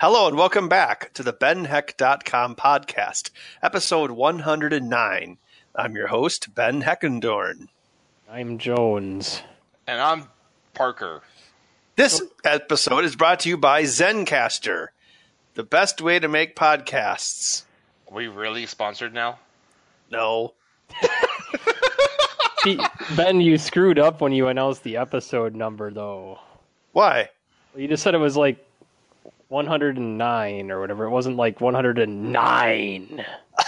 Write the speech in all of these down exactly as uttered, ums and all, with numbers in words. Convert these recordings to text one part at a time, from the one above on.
Hello and welcome back to the Ben Heck dot com podcast, episode one hundred nine. I'm your host, Ben Heckendorn. I'm Jones. And I'm Parker. This episode is brought to you by Zencastr, the best way to make podcasts. Are we really sponsored now? No. See, Ben, you screwed up when you announced the episode number, though. Why? You just said it was like one hundred nine or whatever. It wasn't like one hundred nine.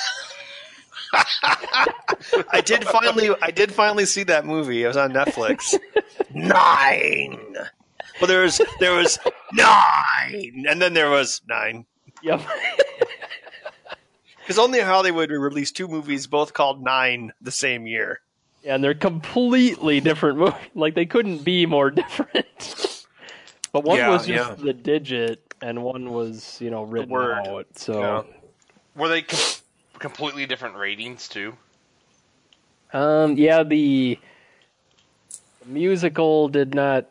I did finally I did finally see that movie. It was on Netflix. Nine. Well, there was there was nine, and then there was nine. Yep. Because only Hollywood would release two movies, both called Nine, the same year. Yeah, and they're completely different movies. Like, they couldn't be more different. But one Yeah, was just yeah. the digit, and one was, you know, written word. out. So, Yeah. Were they com- completely different ratings, too? um, yeah, the, the musical did not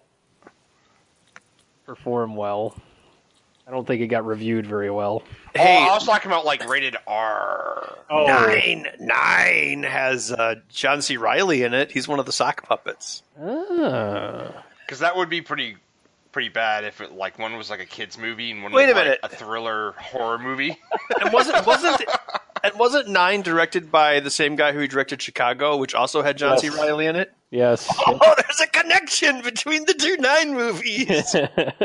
perform well. I don't think it got reviewed very well. Hey, Oh, I was talking about, like, rated R. Oh, Nine, Nine has uh, John C. Reilly in it. He's one of the sock puppets. Ah. Because that would be pretty pretty bad if it like one was like a kid's movie and one Wait was a minute. like a thriller horror movie. And wasn't wasn't and wasn't Nine directed by the same guy who directed Chicago, which also had John C. Yes. Reilly in it? Yes. Oh, there's a connection between the two Nine movies.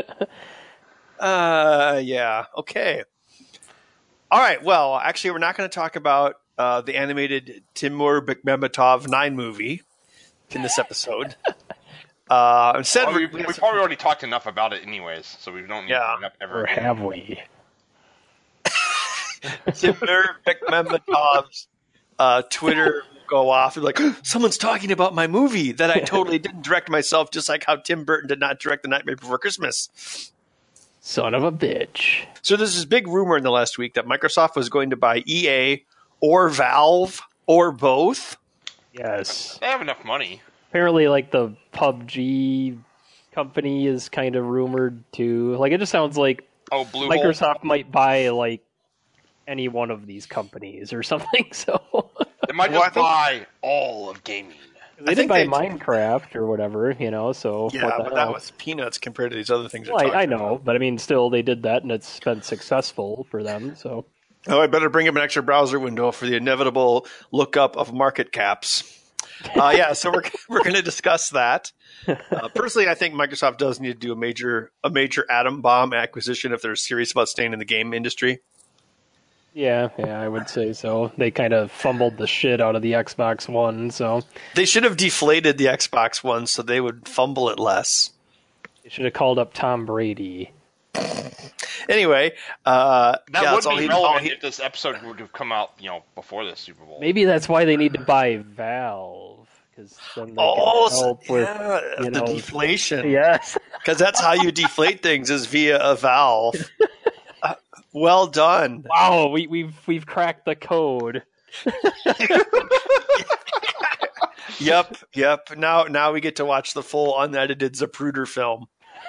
uh, yeah. Okay. All right. Well, actually, we're not going to talk about uh, the animated Timur Bekmambetov Nine movie in this episode. Uh, instead, Well, we, we're we gonna- probably already talked enough about it anyways, so we don't need Yeah. to bring up ever Or again. have we? Timur Bekmambetov's uh, Twitter will go off and be like, someone's talking about my movie that I totally didn't direct myself, just like how Tim Burton did not direct The Nightmare Before Christmas. Son of a bitch. So there's this big rumor in the last week that Microsoft was going to buy E A or Valve or both. Yes. They have enough money. Apparently, like, the P U B G company is kind of rumored to... Like, it just sounds like Oh, Blue Microsoft might buy, like, any one of these companies or something, so... Hole. They might Well, I just think- buy all of gaming. They I did think buy they- Minecraft or whatever, you know, so... Yeah, what the but that hell? was peanuts compared to these other things. Well, we're I, I talking know, about. but I mean, still, they did that, and it's been successful for them, so... Oh, I better bring up an extra browser window for the inevitable lookup of market caps. Uh, yeah, so we're we're going to discuss that. Uh, personally, I think Microsoft does need to do a major a major atom bomb acquisition if they're serious about staying in the game industry. Yeah, yeah, I would say so. They kind of fumbled the shit out of the Xbox One, so... They should have deflated the Xbox One so they would fumble it less. They should have called up Tom Brady. Anyway, uh, That yeah, would that's all be he- all relevant he- if this episode would have come out, you know, before the Super Bowl. Maybe that's why they need to buy Valve, because then they Oh, can so- help with... yeah, you the know- deflation. Yes. Because that's how you deflate things is via a valve. Uh, well done. Wow, we, we've we've cracked the code. Yep, yep. Now, now we get to watch the full unedited Zapruder film.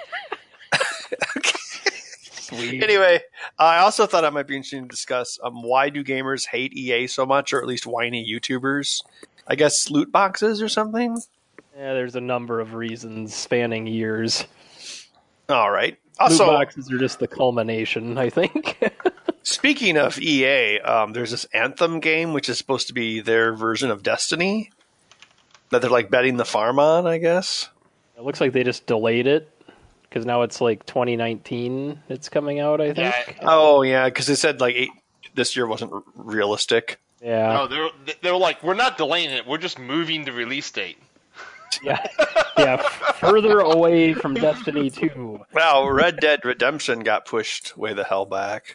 Sweet. Anyway, I also thought it might be interesting to discuss um, why do gamers hate E A so much, or at least whiny YouTubers? I guess loot boxes or something. Yeah, there's a number of reasons spanning years. All right. Loot Also, boxes are just the culmination, I think. speaking of E A, um, there's this Anthem game which is supposed to be their version of Destiny that they're like betting the farm on, I guess. It looks like they just delayed it, because now it's like twenty nineteen it's coming out, I think. Yeah. Oh yeah, because they said like eight, this year wasn't r- realistic. Yeah. No, they were, they were like, we're not delaying it. We're just moving the release date. Yeah. Yeah. Further away from Destiny two. Wow, Red Dead Redemption got pushed way the hell back.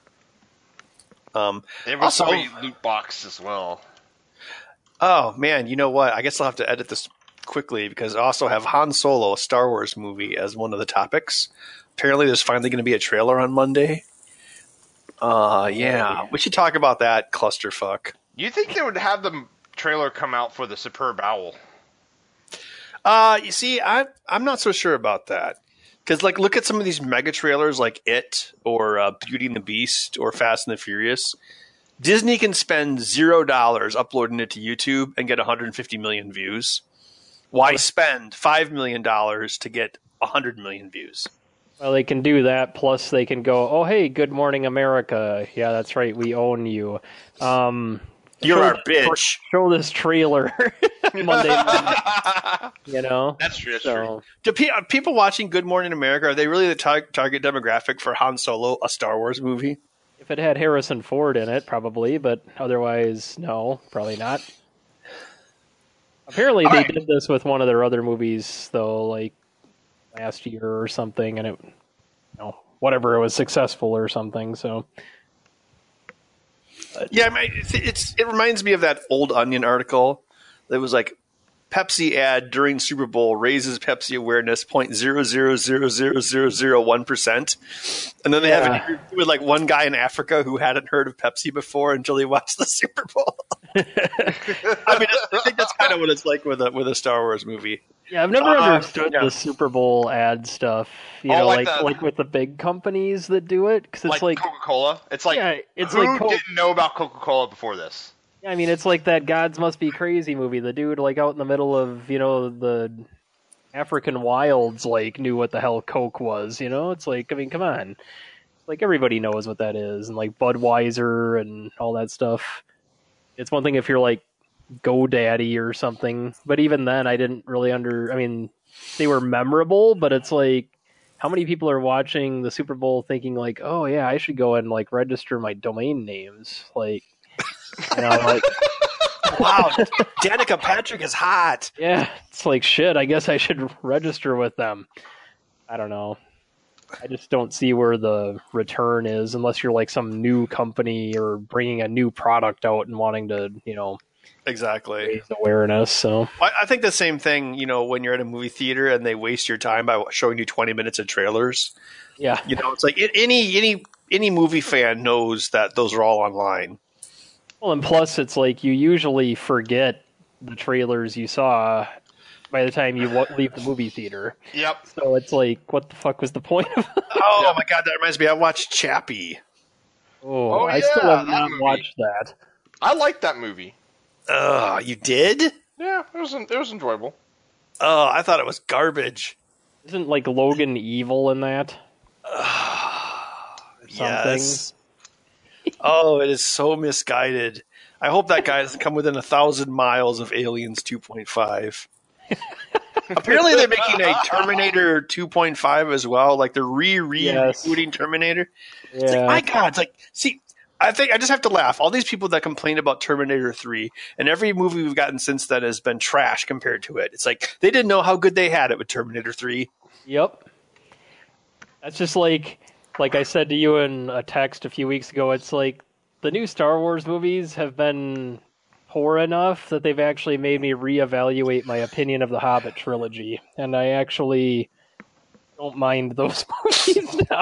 Um, There was Also- also a loot box as well. oh man, you know what? I guess I'll have to edit this quickly because I also have Han Solo, a Star Wars movie, as one of the topics. Apparently, there's finally going to be a trailer on Monday. Uh, yeah, we should talk about that clusterfuck. You think they would have the trailer come out for the Superb Owl? Uh, you see, I I'm not so sure about that Because, like, look at some of these mega trailers like It or uh, Beauty and the Beast or Fast and the Furious. Disney can spend zero dollars uploading it to YouTube and get one hundred fifty million views. Why spend five million dollars to get one hundred million views? Well, they can do that. Plus, they can go, oh, hey, Good Morning America. Yeah, that's right. We own you. Um, You're show, our bitch. Show this trailer Monday morning. You know? That's true. That's so, true. Do pe- are people watching Good Morning America, are they really the tar- target demographic for Han Solo, a Star Wars movie? If it had Harrison Ford in it, probably, but otherwise, no, probably not. Apparently, All they right. did this with one of their other movies, though, like last year or something, and it, you know, whatever, it was successful or something. So, Yeah, I mean, it's, it's it reminds me of that old Onion article that was like, Pepsi ad during Super Bowl raises Pepsi awareness zero point zero zero zero zero zero zero one percent. And then they have an Yeah. interview with like one guy in Africa who hadn't heard of Pepsi before until he watched the Super Bowl. I mean, I think that's kind of what it's like with a with a Star Wars movie. yeah, I've never Uh, understood yeah. the Super Bowl ad stuff. You Oh, know, like like the- like with the big companies that do it, because it's Like, like, Coca-Cola. It's like, yeah, it's who like Coke. didn't know about Coca-Cola before this? I mean, it's like that Gods Must Be Crazy movie. The dude, like, out in the middle of, you know, the African wilds, like, knew what the hell Coke was, you know? It's like, I mean, come on. Like, everybody knows what that is, and, like, Budweiser and all that stuff. It's one thing if you're, like, GoDaddy or something, but even then, I didn't really under... I mean, they were memorable, but it's like, how many people are watching the Super Bowl thinking, like, oh, yeah, I should go and, like, register my domain names? Like... You know, like, Wow, Danica Patrick is hot. yeah, it's like, shit, I guess I should register with them. I don't know. I just don't see where the return is unless you're like some new company or bringing a new product out and wanting to, you know, Exactly. raise awareness. So, I I think the same thing, you know, when you're at a movie theater and they waste your time by showing you twenty minutes of trailers. yeah. You know, it's like a- any any any movie fan knows that those are all online. Well, and plus, it's like you usually forget the trailers you saw by the time you wa- leave the movie theater. Yep. So it's like, what the fuck was the point of it? Oh Yeah. my god, that reminds me. I watched Chappie. Oh, Oh, I still yeah, have that not movie. watched that. I liked that movie. Ugh, you did? Yeah, it was it was enjoyable. Oh, I thought it was garbage. Isn't like Logan evil in that? Yes. Oh, it is so misguided. I hope that guy doesn't come within a thousand miles of Aliens two point five. Apparently, they're making a Terminator two point five as well. Like they're re re Yes. rebooting Terminator. Yeah. It's like, my God, it's like, see, I think I just have to laugh. All these people that complain about Terminator three, and every movie we've gotten since then has been trash compared to it. It's like they didn't know how good they had it with Terminator three. Yep. That's just like, like I said to you in a text a few weeks ago. It's like the new Star Wars movies have been poor enough that they've actually made me reevaluate my opinion of the Hobbit trilogy, and I actually don't mind those movies now.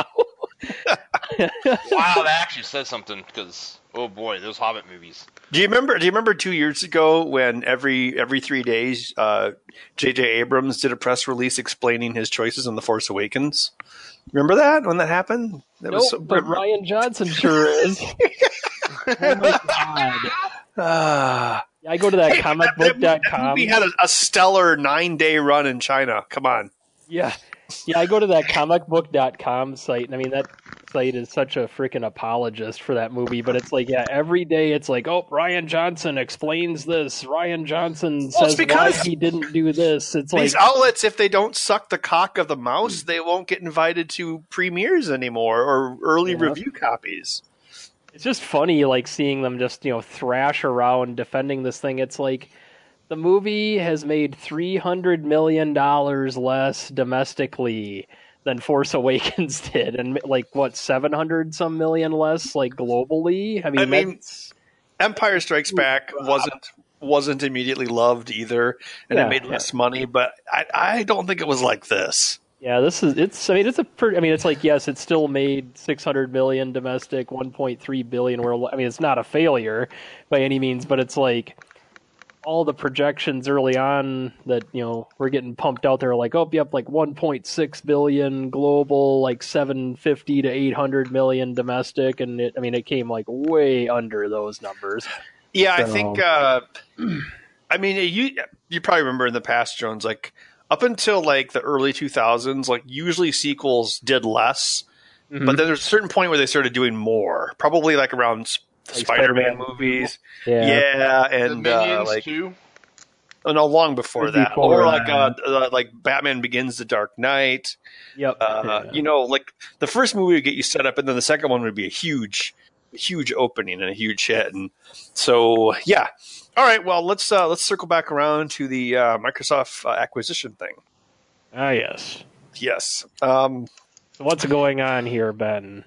Wow, that actually says something because oh boy, those Hobbit movies. Do you remember? Do you remember two years ago when every every three days, uh, J J Abrams did a press release explaining his choices on The Force Awakens? Remember that when that happened? That Nope, so, but Ryan Johnson sure is. Oh my god! Ah. I go to that Hey, comic that- book that dot com. movie had a, a stellar nine day run in China. Come on. Yeah. Yeah, I go to that comic book dot com site, and I mean, that site is such a freaking apologist for that movie, but it's like, yeah, every day it's like, oh, Ryan Johnson explains this. Ryan Johnson Well, it's says because why he didn't do this. It's like, These outlets, if they don't suck the cock of the mouse, they won't get invited to premieres anymore or early Yeah. review copies. it's just funny, like, seeing them just, you know, thrash around defending this thing. It's like, the movie has made three hundred million dollars less domestically than Force Awakens did, and like what, seven hundred some million less, like globally. I mean, I mean, that's, Empire Strikes Back wasn't wasn't immediately loved either, and Yeah, it made yeah. less money. But I, I don't think it was like this. yeah, this is it's. I mean, it's a pretty. I mean, it's like, yes, it still made six hundred million domestic, one point three billion world. I mean, it's not a failure by any means, but it's like all the projections early on that, you know, were getting pumped out there, like, oh, yep, like one point six billion global, like seven fifty to eight hundred million domestic, and it, I mean, it came like way under those numbers. Yeah, So- I think. Uh, I mean, you you probably remember in the past, Jones, like up until like the early two thousands, like usually sequels did less, Mhm. but then there's a certain point where they started doing more. Probably like around s- the Like Spider-Man, Spider-Man movies, yeah. yeah, The and uh, Minions like too. oh, no, long before that, Before or like uh, that. uh, like Batman Begins: The Dark Knight. Yep. Uh, Yeah. You know, like the first movie would get you set up, and then the second one would be a huge, huge opening and a huge hit. And so, yeah. All right. Well, let's uh, let's circle back around to the uh, Microsoft uh, acquisition thing. Ah, yes. Yes. Um, So what's going on here, Ben?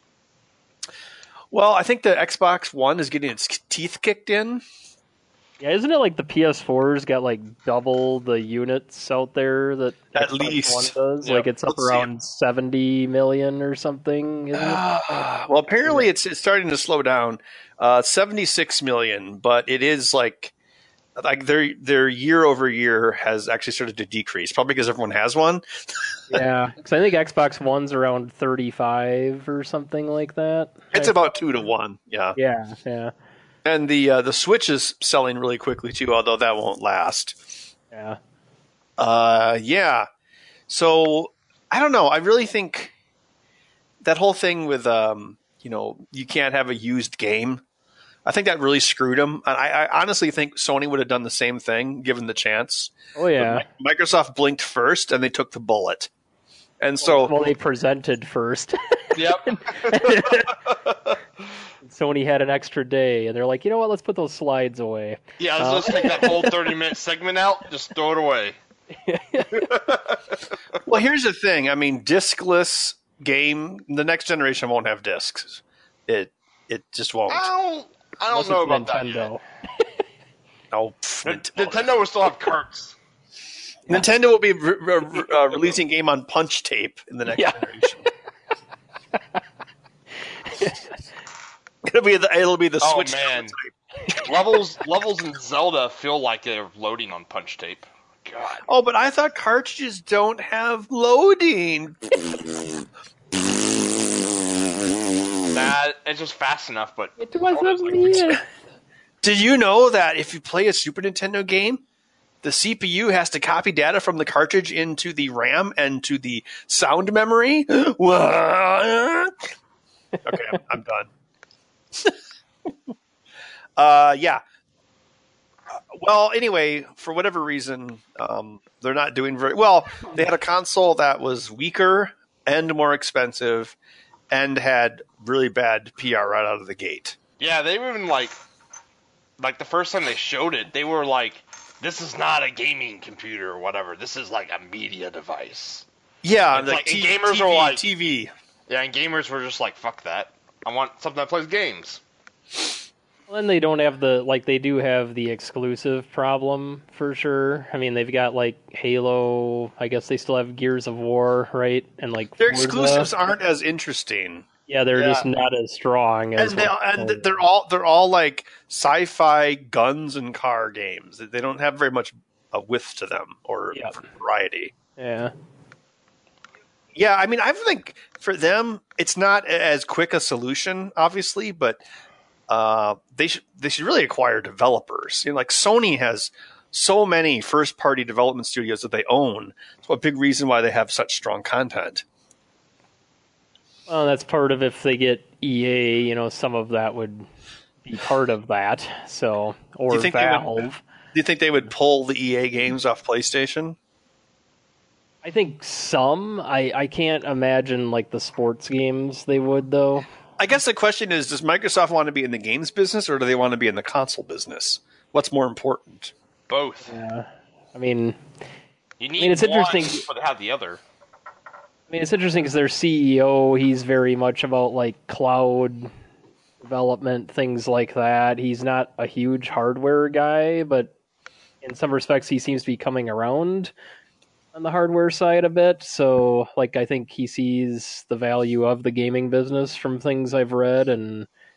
well, I think the Xbox One is getting its teeth kicked in. Yeah, isn't it like the P S four's got like double the units out there that At Xbox least. One does? Yeah. Like it's up Let's see. around seventy million or something, isn't it? well, apparently it's, it's starting to slow down. Uh, seventy-six million, but it is like like their their year over year has actually started to decrease, probably because everyone has one. Yeah, because I think Xbox One's around thirty-five or something like that. It's I- about two to one, yeah. Yeah, yeah, And the uh, the Switch is selling really quickly too, although that won't last. yeah. Uh, yeah. So I don't know. I really think that whole thing with um, you know, you can't have a used game. I think that really screwed them. And I, I honestly think Sony would have done the same thing given the chance. Oh yeah. But Mi- Microsoft blinked first, and they took the bullet. And so, Well, they presented first. Yep. Sony had an extra day, and they're like, you know what? Let's put those slides away. Yeah, Uh, let's just take that whole thirty minute segment out, just throw it away. well, here's the thing. I mean, diskless game. The next generation won't have discs. It it just won't. I don't, I don't Unless know it's about that yet. Nintendo. Oh, pff, N- Nintendo. Nintendo will still have carts. Nintendo will be re- re- uh, releasing game on punch tape in the next Yeah. generation. it'll be the it'll be the Oh, Switch man. tape. levels levels in Zelda feel like they're loading on punch tape. God. Oh, but I thought cartridges don't have loading. Nah, it's just fast enough, but It wasn't me. Did you know that if you play a Super Nintendo game, the C P U has to copy data from the cartridge into the RAM and to the sound memory? What? Okay, I'm, I'm done. uh, yeah. Uh, Well, anyway, for whatever reason, um, they're not doing very well. They had a console that was weaker and more expensive and had really bad P R right out of the gate. yeah, they were even like, like the first time they showed it, they were like, "This is not a gaming computer or whatever. This is like a media device." Yeah, It's like, like- T- and gamers T V, are like- T V. Yeah, and gamers were just like, "Fuck that! I want something that plays games." Well, then they don't have the like they do have the exclusive problem for sure. I mean, they've got like Halo. I guess they still have Gears of War, right? And like Their Forza. exclusives aren't as interesting, Yeah, they're Yeah. just not as strong as. and they what- and they're all they're all like sci-fi guns and car games. They don't have very much a width to them or Yep. variety. yeah, Yeah, I mean, I think for them, it's not as quick a solution, obviously, but uh, they should they should really acquire developers. You know, like Sony has so many first-party development studios that they own. It's a big reason why they have such strong content. well, that's part of if they get E A. You know, some of that would be part of that. So or Do you think they would- Valve. Do you think they would pull the E A games off PlayStation? I think some. I I can't imagine like the sports games they would though. I guess the question is, does Microsoft want to be in the games business or do they want to be in the console business? What's more important? Both. Yeah, I mean. You need mean, it's one interesting- before they have the other. I mean, it's interesting because their C E O, he's very much about like cloud development, things like that. He's not a huge hardware guy, but in some respects, he seems to be coming around on the hardware side a bit. So, like, I think he sees the value of the gaming business from things I've read, and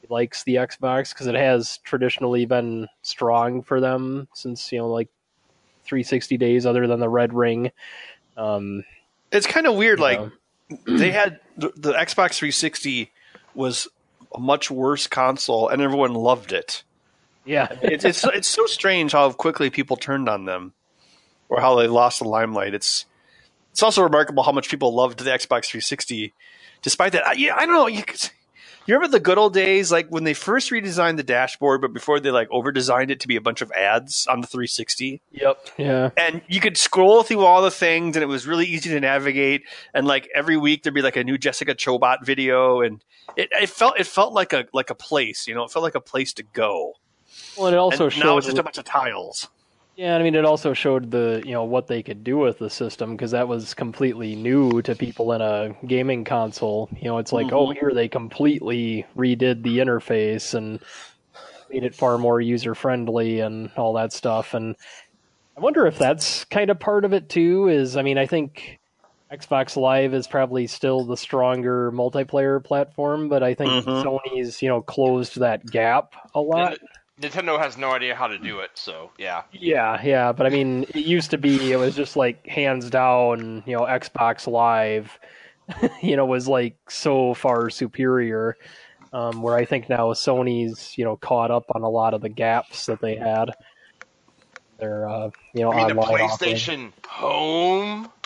likes the Xbox because it has traditionally been strong for them since, you know, like three sixty days, other than the Red Ring. Um, it's kind of weird. Like know. they had the, the Xbox three sixty was a much worse console, and everyone loved it. Yeah, it's it's it's so strange how quickly people turned on them, or how they lost the limelight. It's it's also remarkable how much people loved the Xbox three sixty, despite that. I, yeah, I don't know. You, you remember the good old days, like when they first redesigned the dashboard, but before they like over designed it to be a bunch of ads on the three sixty. Yep. Yeah. And you could scroll through all the things, and it was really easy to navigate. And like every week, there'd be like a new Jessica Chobot video, and it, it felt it felt like a like a place. You know, it felt like a place to go. Well, it also and showed now it's just a bunch of tiles. Yeah, I mean, it also showed the you know what they could do with the system because that was completely new to people in a gaming console. You know, it's like, mm-hmm. oh, here they completely redid the interface and made it far more user friendly and all that stuff. And I wonder if that's kind of part of it too. Is I mean, I think Xbox Live is probably still the stronger multiplayer platform, but I think mm-hmm. Sony's you know closed that gap a lot. Nintendo has no idea how to do it, so yeah. Yeah, yeah, but I mean, it used to be, it was just like hands down, you know, Xbox Live, you know, was like so far superior, um, where I think now Sony's, you know, caught up on a lot of the gaps that they had. Their, uh, you know, I mean, online the PlayStation offering. Home?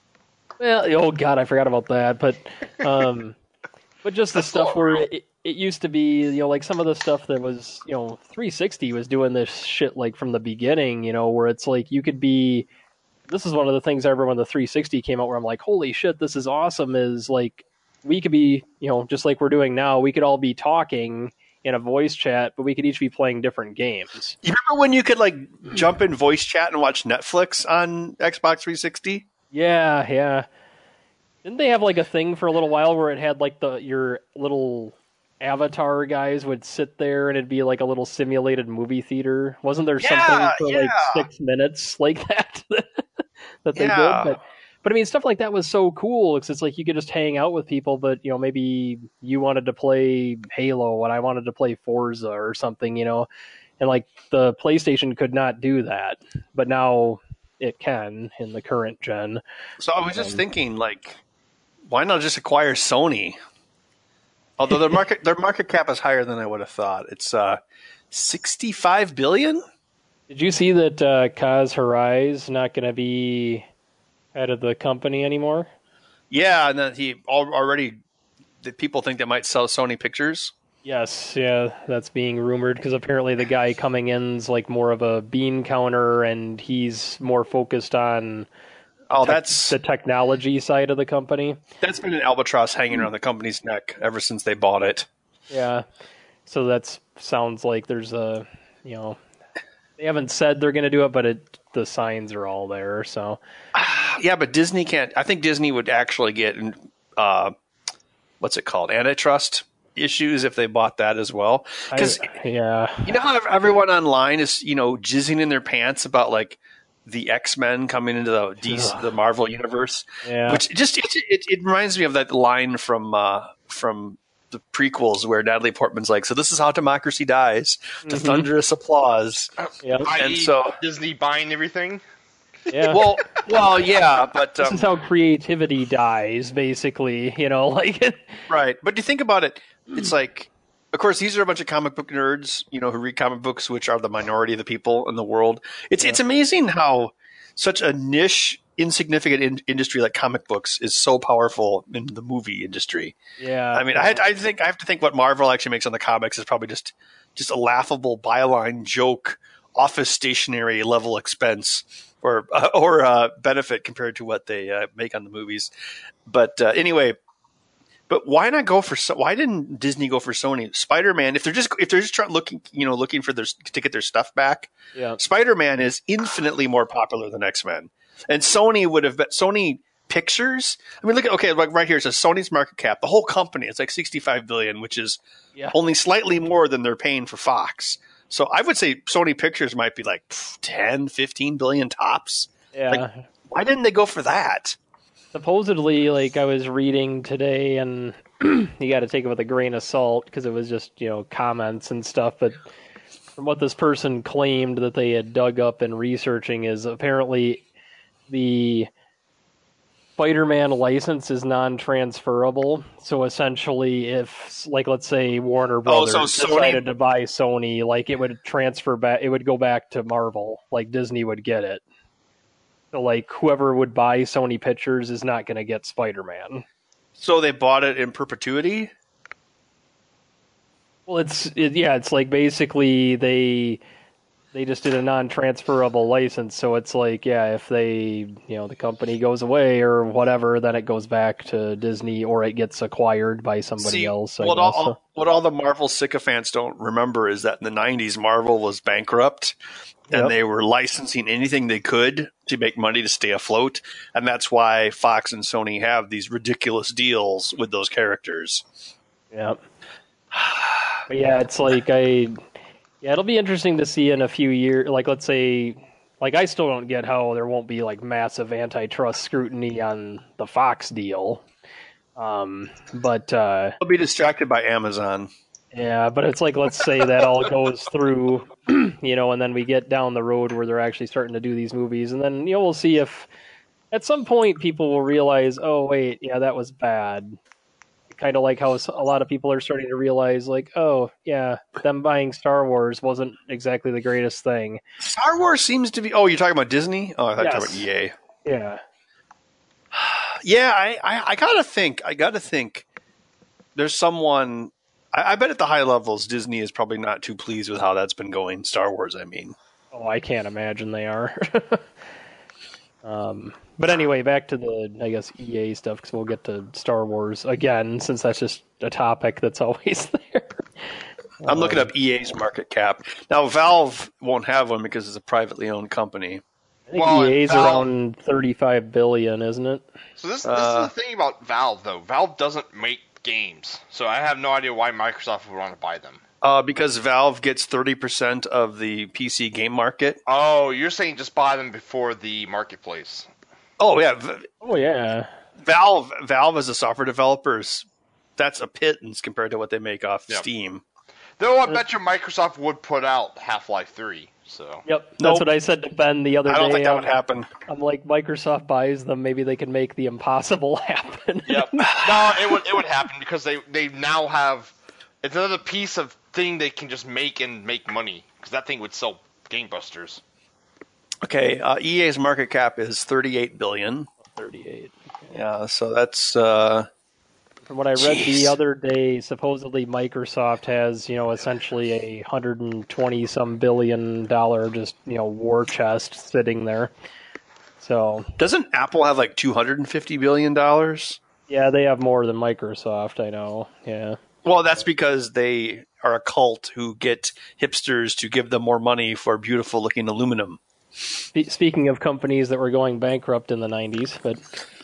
Well, oh god, I forgot about that, but, um, but just the stuff where it, it used to be, you know, like some of the stuff that was, you know, three sixty was doing this shit like from the beginning, you know, where it's like you could be, this is one of the things I remember when the three sixty came out where I'm like, holy shit, this is awesome, is like, we could be, you know, just like we're doing now, we could all be talking in a voice chat, but we could each be playing different games. You remember when you could like jump in voice chat and watch Netflix on Xbox three sixty? Yeah, yeah. Didn't they have like a thing for a little while where it had like the your little avatar guys would sit there and it'd be like a little simulated movie theater? Wasn't there yeah, something for yeah. like six minutes like that that they yeah. did? But, but I mean, stuff like that was so cool because it's like you could just hang out with people, but you know, maybe you wanted to play Halo and I wanted to play Forza or something, you know, and like the PlayStation could not do that, but now it can in the current gen. So I was just um, thinking, like, why not just acquire Sony? Although their market their market cap is higher than I would have thought. It's uh, sixty-five billion dollars. Did you see that uh, Kaz Hirai's not going to be head of the company anymore? Yeah, and that he already the people think they might sell Sony Pictures. Yes, yeah, that's being rumored because apparently the guy coming in's like more of a bean counter, and he's more focused on oh, te- that's the technology side of the company. That's been an albatross hanging around the company's neck ever since they bought it. Yeah, so that sounds like there's a, you know, they haven't said they're going to do it, but it the signs are all there. So yeah, but Disney can't. I think Disney would actually get uh, what's it called, antitrust issues if they bought that as well. Because yeah, you know how everyone online is, you know, jizzing in their pants about like the X-Men coming into the D C, the Marvel universe, yeah. which just it, it, it reminds me of that line from uh, from the prequels where Natalie Portman's like, "So this is how democracy dies," to mm-hmm. thunderous applause. Yep. And so Disney buying everything. Yeah. Well, well, yeah, but um, this is how creativity dies, basically. You know, like right. But you think about it. It's like, of course, these are a bunch of comic book nerds, you know, who read comic books, which are the minority of the people in the world. It's yeah. it's amazing how such a niche, insignificant in- industry like comic books is so powerful in the movie industry. Yeah, I mean, I, I think I have to think what Marvel actually makes on the comics is probably just just a laughable byline joke, office stationery level expense or uh, or uh, benefit compared to what they uh, make on the movies. But uh, anyway. But why not go for? Why didn't Disney go for Sony? Spider-Man, if they're just if they're just trying looking, you know, looking for their to get their stuff back. Yeah. Spider-Man is infinitely more popular than X-Men, and Sony would have been Sony Pictures. I mean, look at okay, like right here it says Sony's market cap, the whole company, it's like sixty-five billion, which is yeah. only slightly more than they're paying for Fox. So I would say Sony Pictures might be like ten, fifteen billion tops. Yeah. Like, why didn't they go for that? Supposedly, like I was reading today, and you got to take it with a grain of salt because it was just, you know, comments and stuff. But from what this person claimed that they had dug up in researching is apparently the Spider-Man license is non-transferable. So essentially, if, like, let's say Warner Brothers oh, so decided Sony... to buy Sony, like, it would transfer back, it would go back to Marvel. Like, Disney would get it. So, like, whoever would buy Sony Pictures is not going to get Spider-Man. So they bought it in perpetuity? Well, it's it, yeah, it's like basically they they just did a non-transferable license, so it's like, yeah, if they, you know, the company goes away or whatever, then it goes back to Disney or it gets acquired by somebody See, else. I what, guess. all, what all the Marvel sycophants don't remember is that in the nineties, Marvel was bankrupt, and Yep. they were licensing anything they could to make money to stay afloat, and that's why Fox and Sony have these ridiculous deals with those characters. Yeah. But yeah, it's like I. Yeah, it'll be interesting to see in a few years. Like, let's say, like I still don't get how there won't be like massive antitrust scrutiny on the Fox deal. Um, but uh, They'll be distracted by Amazon. yeah, but it's like, let's say that all goes through, you know, and then we get down the road where they're actually starting to do these movies, and then, you know, we'll see if at some point people will realize, oh wait, yeah, that was bad. Kind of like how a lot of people are starting to realize, like, oh, yeah, them buying Star Wars wasn't exactly the greatest thing. Star Wars seems to be... Oh, you're talking about Disney? Oh, I thought Yes. you were talking about E A. Yeah. Yeah, I, I, I gotta think. I gotta think. There's someone... I, I bet at the high levels, Disney is probably not too pleased with how that's been going. Star Wars, I mean. Oh, I can't imagine they are. um, but anyway, back to the, I guess, E A stuff, because we'll get to Star Wars again, since that's just a topic that's always there. I'm looking up E A's market cap. Now, Valve won't have one because it's a privately owned company. I think Well, E A's Valve- around thirty-five billion, isn't it? So this, this Uh, is the thing about Valve, though. Valve doesn't make games, so I have no idea why Microsoft would want to buy them. Uh, because Valve gets thirty percent of the P C game market. Oh, you're saying just buy them before the marketplace. Oh, yeah. V- Oh, yeah. Valve Valve as a software developer, is- that's a pittance compared to what they make off Yep. Steam. Though I bet you Microsoft would put out Half-Life three. So Yep, that's Nope. what I said to Ben the other I don't day. think that I'm- would happen. I'm like, Microsoft buys them, maybe they can make the impossible happen. Yep. No, it would it would happen because they they now have it's another piece of thing they can just make and make money because that thing would sell gangbusters. Okay, uh, E A's market cap is thirty-eight billion. thirty-eight. Yeah, so that's uh, From what I read Jeez. the other day, supposedly Microsoft has, you know, essentially a one hundred twenty some billion dollar just, you know, war chest sitting there. So, doesn't Apple have like two hundred fifty billion dollars? yeah, they have more than Microsoft, I know. Yeah. Well, that's because they are a cult who get hipsters to give them more money for beautiful looking aluminum. Spe- Speaking of companies that were going bankrupt in the nineties, but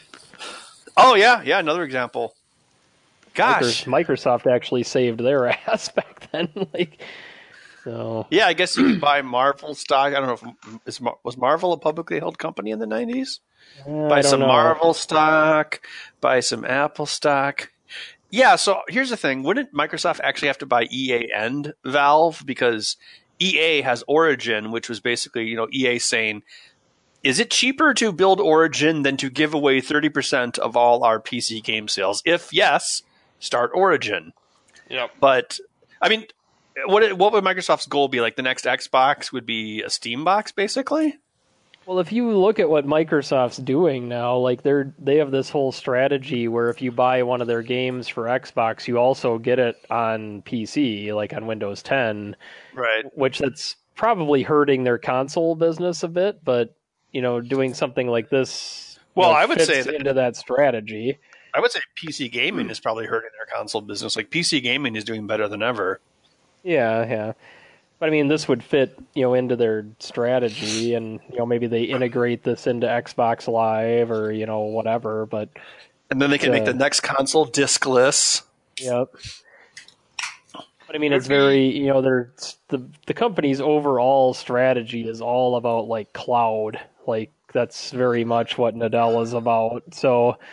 Oh yeah, yeah, another example. Gosh. Micro- Microsoft actually saved their ass back then. Like, so Yeah, I guess you could buy Marvel stock. I don't know if is, Mar- was Marvel a publicly held company in the nineties? uh, I Buy don't some know. Marvel stock, buy some Apple stock. Yeah, so here's the thing. Wouldn't Microsoft actually have to buy E A and Valve? Because E A has Origin, which was basically, you know, E A saying, is it cheaper to build Origin than to give away thirty percent of all our P C game sales? If yes, start Origin. Yep. But, I mean, what what would Microsoft's goal be? Like the next Xbox would be a Steam box, basically? Well, if you look at what Microsoft's doing now, like they're they have this whole strategy where if you buy one of their games for Xbox, you also get it on P C, like on Windows ten, Right. which that's probably hurting their console business a bit, but you know, doing something like this, you Well, know, I would fits say that- into that strategy. I would say P C gaming is probably hurting their console business. Like P C gaming is doing better than ever. Yeah, yeah. But I mean, this would fit, you know, into their strategy, and you know, maybe they integrate this into Xbox Live or you know whatever. But And then they can Uh, make the next console discless. yep. But I mean, it's very, you know, they're the the company's overall strategy is all about like cloud, like that's very much what Nadella is about. So,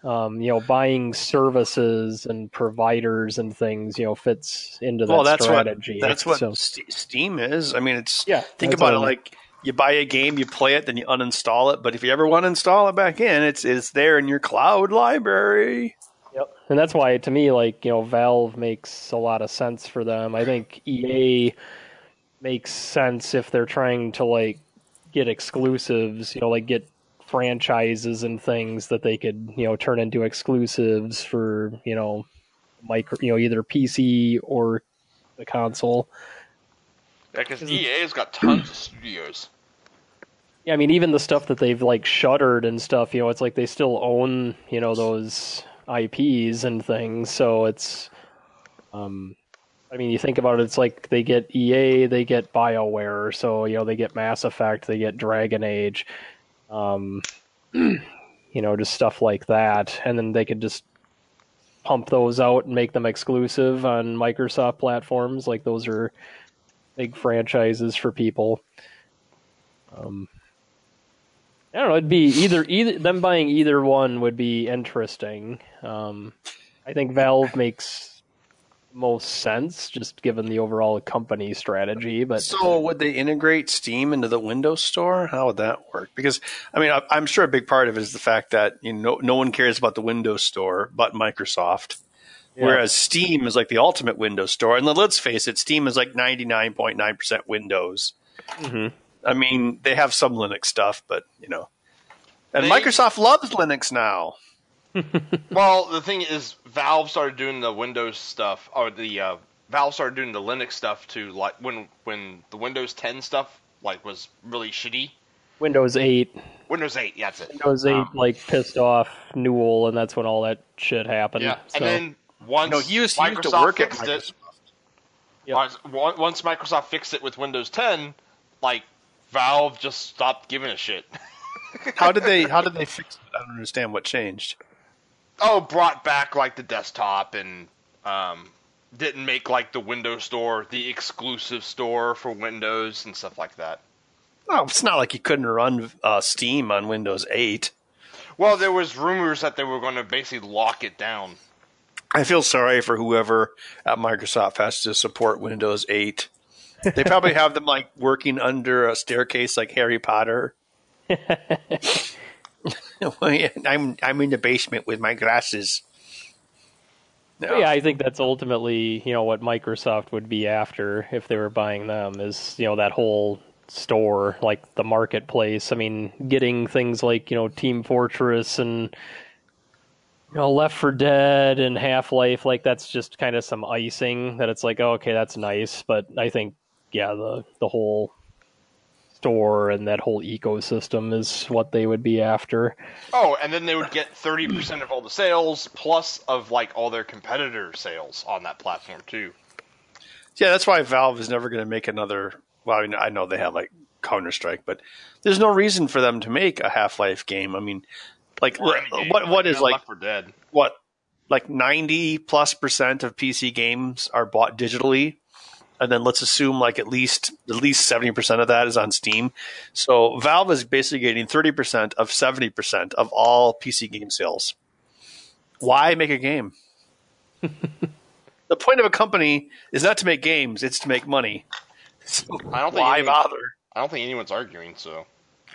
Um, you know, buying services and providers and things, you know, fits into that well, that's strategy. what that's what So, St- Steam is. I mean, it's yeah, think that's about it what I mean. like you buy a game, you play it, then you uninstall it. But if you ever want to install it back in, it's it's there in your cloud library. Yep. And that's why, to me, like, you know, Valve makes a lot of sense for them. I think E A makes sense if they're trying to, like, get exclusives, you know, like get franchises and things that they could, you know, turn into exclusives for, you know, micro, you know, either P C or the console. Yeah, because E A's got tons of studios. Yeah, I mean, even the stuff that they've, like, shuttered and stuff, you know, it's like they still own, you know, those I Ps and things, so it's, um, I mean, you think about it, it's like they get E A, they get BioWare, so, you know, they get Mass Effect, they get Dragon Age, um, you know, just stuff like that, and then they could just pump those out and make them exclusive on Microsoft platforms, like those are big franchises for people. Um, I don't know. It'd be either either them buying either one would be interesting. Um, I think Valve makes most sense, just given the overall company strategy. But So would they integrate Steam into the Windows Store? How would that work? Because I mean, I, I'm sure a big part of it is the fact that you know no one cares about the Windows Store but Microsoft. yeah. Whereas Steam is like the ultimate Windows Store, and then let's face it, Steam is like ninety-nine point nine percent Windows. hmm I mean, they have some Linux stuff, but you know, and They- Microsoft loves Linux now. Well, the thing is, Valve started doing the Windows stuff, or the uh, Valve started doing the Linux stuff too. Like when when the Windows ten stuff like was really shitty. Windows eight, Windows eight, yeah, that's it. Windows eight, Um, like pissed off Newell, and that's when all that shit happened. Yeah, So, and then once No, he used, he used Microsoft to work at fixed it, Microsoft. Yep. once, once Microsoft fixed it with Windows ten, like Valve just stopped giving a shit. How did they? How did they fix it? I don't understand what changed. Oh, brought back like the desktop and um, didn't make like the Windows Store the exclusive store for Windows and stuff like that. Oh, it's not like you couldn't run uh, Steam on Windows eight. Well, there was rumors that they were going to basically lock it down. I feel sorry for whoever at Microsoft has to support Windows eight. They probably have them like working under a staircase like Harry Potter. I'm I'm in the basement with my glasses. No. But yeah, I think that's ultimately, you know, what Microsoft would be after if they were buying them is, you know, that whole store, like the marketplace. I mean, getting things like, you know, Team Fortress and, you know, Left four Dead and Half-Life, like that's just kind of some icing that it's like, oh, okay, that's nice. But I think, yeah, the the whole store and that whole ecosystem is what they would be after. Oh, and then they would get thirty percent of all the sales, plus of like all their competitor sales on that platform too. Yeah, that's why Valve is never going to make another. Well, I mean, I know they have like Counter-Strike, but there's no reason for them to make a Half-Life game. I mean, like Or any game. what what is Yeah, like Left four Dead? what like ninety plus percent of P C games are bought digitally, and then let's assume like at least at least seventy percent of that is on Steam. So Valve is basically getting thirty percent of seventy percent of all P C game sales. Why make a game? The point of a company is not to make games; it's to make money. So I don't think why anyone's- bother? I don't think anyone's arguing. So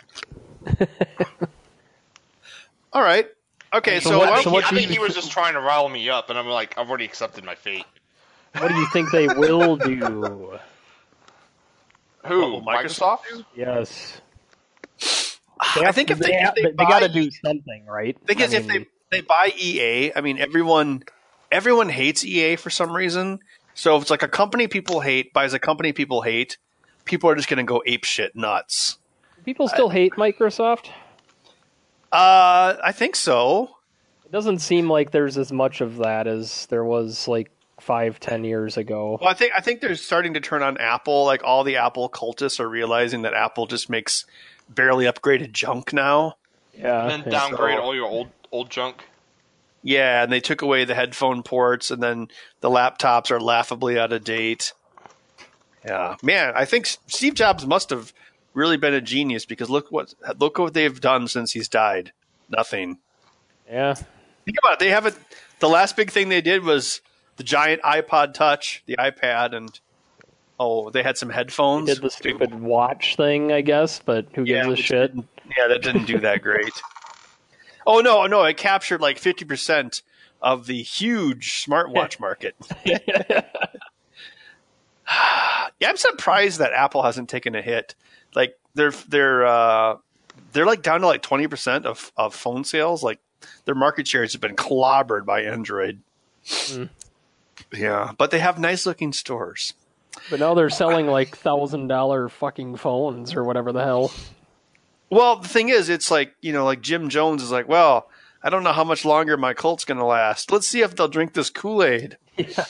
All right. Okay, So so, what- I why think, so he, what I do think you- he was just trying to rile me up, and I'm like, I've already accepted my fate. What do you think they will do? Who? What will Microsoft? Microsoft do? Yes. I think if they, if they, they, buy, got to do something, right? thing is, I if they mean, they buy E A, I mean, everyone everyone hates E A for some reason. So if it's like a company people hate buys a company people hate, people are just going to go ape shit nuts. people still hate Microsoft. Uh, I think so. It doesn't seem like there's as much of that as there was like five, ten years ago. Well, I think I think they're starting to turn on Apple. Like all the Apple cultists are realizing that Apple just makes barely upgraded junk now. Yeah, And then yeah. downgrade so- all your old old junk. Yeah, and they took away the headphone ports, and then the laptops are laughably out of date. Yeah, man, I think Steve Jobs must have really been a genius because look what look what they've done since he's died. Nothing. yeah. Think about it. They haven't. The last big thing they did was the giant iPod Touch, the iPad, and oh, they had some headphones. They did the stupid watch thing, I guess, but who gives Yeah, a shit? Yeah, that didn't do that great. Oh no, no, it captured like fifty percent of the huge smartwatch market. Yeah, I'm surprised that Apple hasn't taken a hit. Like they're they're uh, they're like down to like twenty percent of of phone sales. Like their market shares have been clobbered by Android. Mm. Yeah, but they have nice looking stores. But now they're selling like thousand dollar fucking phones or whatever the hell. Well, the thing is, it's like, you know, like Jim Jones is like, well, I don't know how much longer my cult's going to last. Let's see if they'll drink this Kool-Aid. Yeah.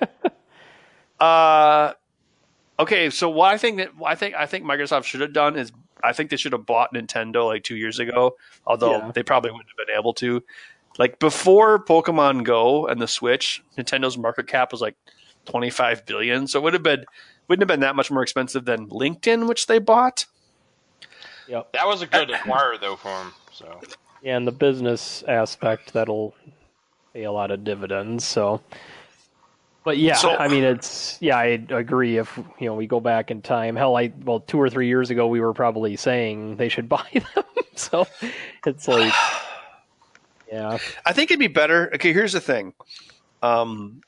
uh, okay, so what I think that I think I think Microsoft should have done is I think they should have bought Nintendo like two years ago, although yeah. they probably wouldn't have been able to. Like before Pokemon Go and the Switch, Nintendo's market cap was like twenty-five billion dollars, so it would have been wouldn't have been that much more expensive than LinkedIn, which they bought. Yep. That was a good acquire though for him. So yeah, and the business aspect that'll pay a lot of dividends. So, but yeah, so, I mean, it's yeah, I agree. If you know, we go back in time, hell, I well, two or three years ago, we were probably saying they should buy them. So it's like, yeah, I think it'd be better. Okay, here's the thing. Um,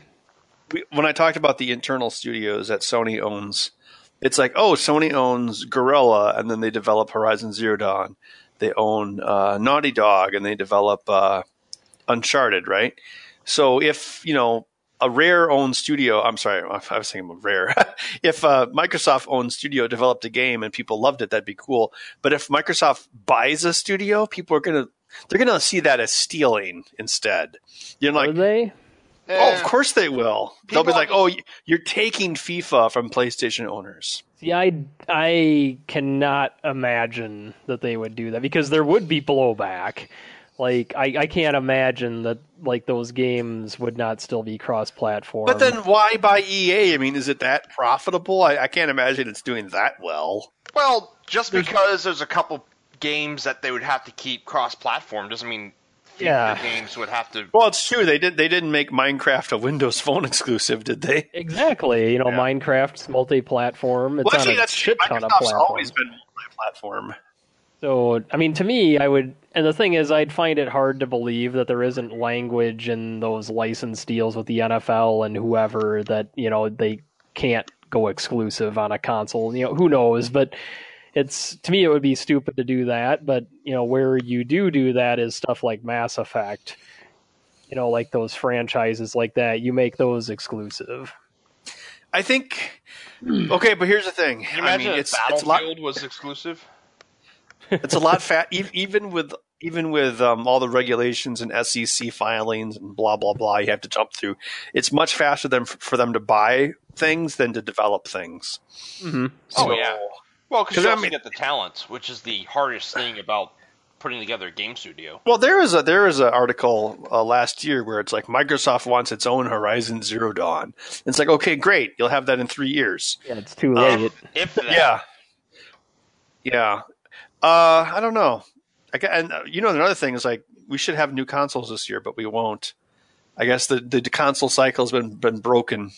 we, when I talked about the internal studios that Sony owns. It's like, oh, Sony owns Guerrilla, and then they develop Horizon Zero Dawn. They own uh, Naughty Dog, and they develop uh, Uncharted, right? So if, you know, a Rare-owned studio – I'm sorry, I was thinking of Rare. If a Microsoft-owned studio developed a game and people loved it, that'd be cool. But if Microsoft buys a studio, people are going to – they're going to see that as stealing instead. You know, like, are they? Oh, of course they will. People They'll be like, "Oh, you're taking FIFA from PlayStation owners." See, I, I cannot imagine that they would do that because there would be blowback. Like, I, I can't imagine that like those games would not still be cross-platform. But then why buy E A? I mean, is it that profitable? I, I can't imagine it's doing that well. Well, just because there's a couple games that they would have to keep cross-platform doesn't mean. Yeah, the games would have to. Well, it's true. They did. They didn't make Minecraft a Windows Phone exclusive, did they? Exactly. You know, yeah. Minecraft's multi-platform. It's well, actually, on a that's shit ton Microsoft's of platforms. Always been multi-platform. So, I mean, to me, I would, and the thing is, I'd find it hard to believe that there isn't language in those license deals with the N F L and whoever that you know they can't go exclusive on a console. You know, who knows, but. It's to me, it would be stupid to do that, but you know where you do do that is stuff like Mass Effect, you know, like those franchises like that. You make those exclusive. I think. Okay, but here's the thing. Can you imagine I mean, if it's, Battlefield it's a lot, was exclusive? It's a lot fat, even with even with um, all the regulations and S E C filings and blah blah blah. You have to jump through. It's much faster than for them to buy things than to develop things. Mm-hmm. So, oh yeah. Well, because you I also mean, get the talent, which is the hardest thing about putting together a game studio. Well, there is a there is an article uh, last year where it's like Microsoft wants its own Horizon Zero Dawn. It's like, okay, great, you'll have that in three years. Yeah, it's too late. Um, if that. Yeah, yeah. Uh, I don't know. I, and uh, you know, another thing is like we should have new consoles this year, but we won't. I guess the the console cycle's been been broken.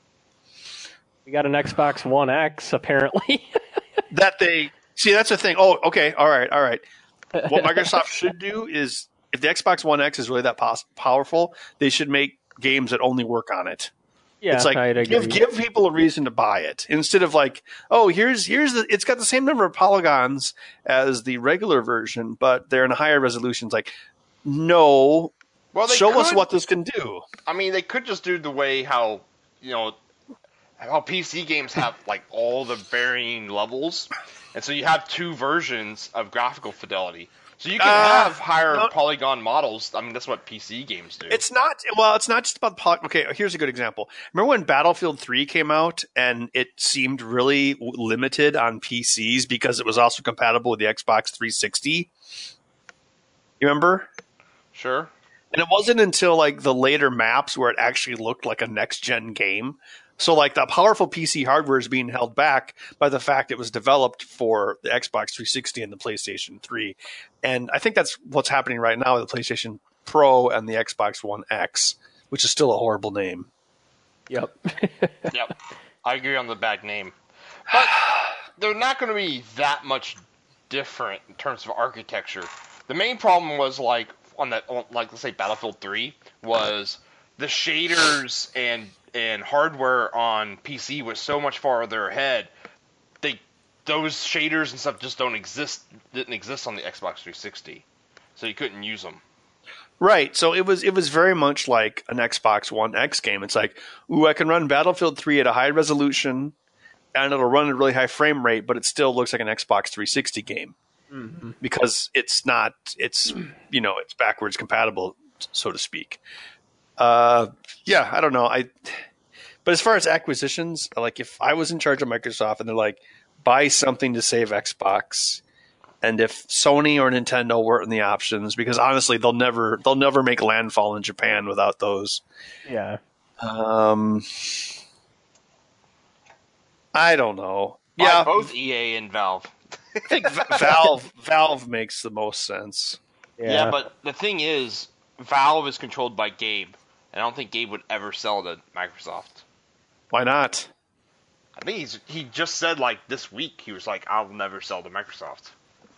We got an Xbox One X apparently. That they see, that's the thing. Oh, okay, all right, all right. What Microsoft should do is, if the Xbox One X is really that pos- powerful, they should make games that only work on it. Yeah, it's like I'd give agree. give people a reason to buy it instead of like, oh, here's here's the. It's got the same number of polygons as the regular version, but they're in a higher resolution. It's like, no, well, they show could, us what this can do. I mean, they could just do the way how you know. How P C games have like all the varying levels, and so you have two versions of graphical fidelity. So you can uh, have higher no, polygon models. I mean, that's what P C games do. It's not well. It's not just about poly. Okay, here's a good example. Remember when Battlefield three came out, and it seemed really limited on P Cs because it was also compatible with the Xbox three sixty. You remember? Sure. And it wasn't until like the later maps where it actually looked like a next gen game. So, like, the powerful P C hardware is being held back by the fact it was developed for the Xbox three sixty and the PlayStation three. And I think that's what's happening right now with the PlayStation Pro and the Xbox One X, which is still a horrible name. Yep. Yep. I agree on the bad name. But they're not going to be that much different in terms of architecture. The main problem was, like, on that, like, let's say Battlefield three, was the shaders and and hardware on P C was so much farther ahead. They those shaders and stuff just don't exist, didn't exist on the Xbox three sixty, so you couldn't use them. Right, so it was it was very much like an Xbox One X game. It's like, ooh, I can run Battlefield three at a high resolution, and it'll run at a really high frame rate, but it still looks like an Xbox three sixty game. Mm-hmm. Because it's not, it's, you know, it's backwards compatible, so to speak. Uh, yeah, I don't know. I, but as far as acquisitions, like if I was in charge of Microsoft and they're like, buy something to save Xbox, and if Sony or Nintendo weren't in the options, because honestly, they'll never, they'll never make landfall in Japan without those. Yeah. Um, I don't know. Buy Yeah, both E A and Valve. I think Valve Valve makes the most sense. Yeah. Yeah, but the thing is, Valve is controlled by Gabe, and I don't think Gabe would ever sell to Microsoft. Why not? I think he's he just said, like, this week, he was like, I'll never sell to Microsoft.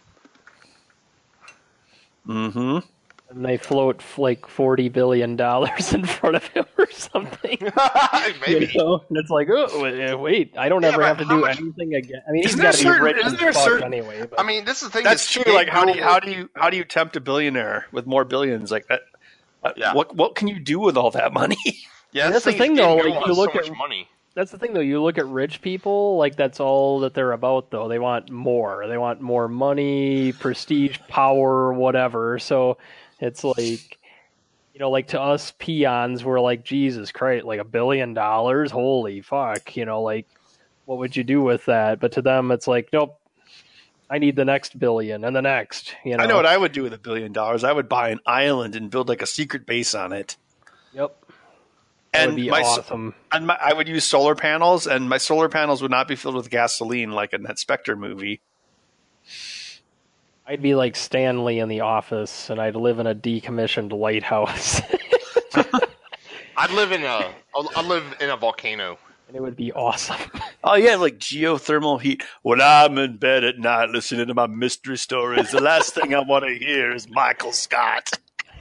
Mm-hmm. And they float like forty billion dollars in front of him or something. Maybe. You know? And it's like, oh, wait, I don't Yeah, ever but have to how do much- anything again. I mean, he's Isn't got there to be certain- rich isn't as there fuck certain- anyway. But I mean, this is the thing. That's is true. Gabe Like, how do you, Newell- how do you how do you tempt a billionaire with more billions? Like that. uh, Yeah. What what can you do with all that money? Yeah, That's the is thing, Gabe though, Newell like, has you look so at- much money. that's the thing, though. You look at rich people, like, that's all that they're about, though. They want more. They want more money, prestige, power, whatever. So it's like, you know, like to us peons, we're like, Jesus Christ, like a billion dollars? Holy fuck. You know, like, what would you do with that? But to them, it's like, nope, I need the next billion and the next. You know, I know what I would do with a billion dollars. I would buy an island and build like a secret base on it. Yep. That And would be my, s- awesome. and my, I would use solar panels, and my solar panels would not be filled with gasoline like in that Spectre movie. I'd be like Stanley in The Office, and I'd live in a decommissioned lighthouse. I'd live in a I'd live in a volcano. And it would be awesome. Oh yeah, like geothermal heat. When I'm in bed at night listening to my mystery stories, the last thing I want to hear is Michael Scott.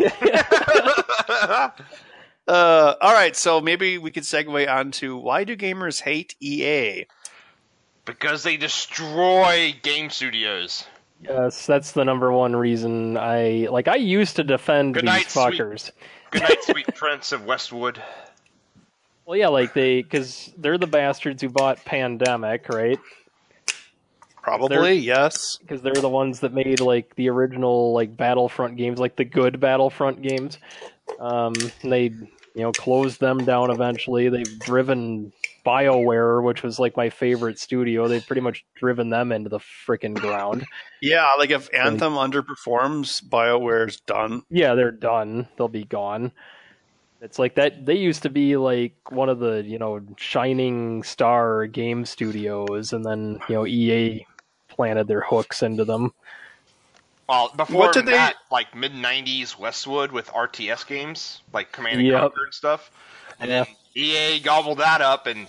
uh, all right, so maybe we could segue on to why do gamers hate E A? Because they destroy game studios. Yes, that's the number one reason I like. I used to defend Good these night, sweet- fuckers. Good night, sweet prince of Westwood. Well, yeah, like they, because they're the bastards who bought Pandemic, right? Probably, yes. Because they're the ones that made like the original like Battlefront games, like the good Battlefront games. Um, and they, you know, closed them down eventually. They've driven BioWare, which was like my favorite studio. They've pretty much driven them into the freaking ground. Yeah, like if Anthem underperforms, BioWare's done. Yeah, they're done. They'll be gone. It's like that. They used to be like one of the, you know, shining star game studios, and then, you know, E A planted their hooks into them. Well, before What did they- that, like mid nineties Westwood with R T S games, like Command and Yep. Conquer and stuff. And Yeah. then E A gobbled that up, and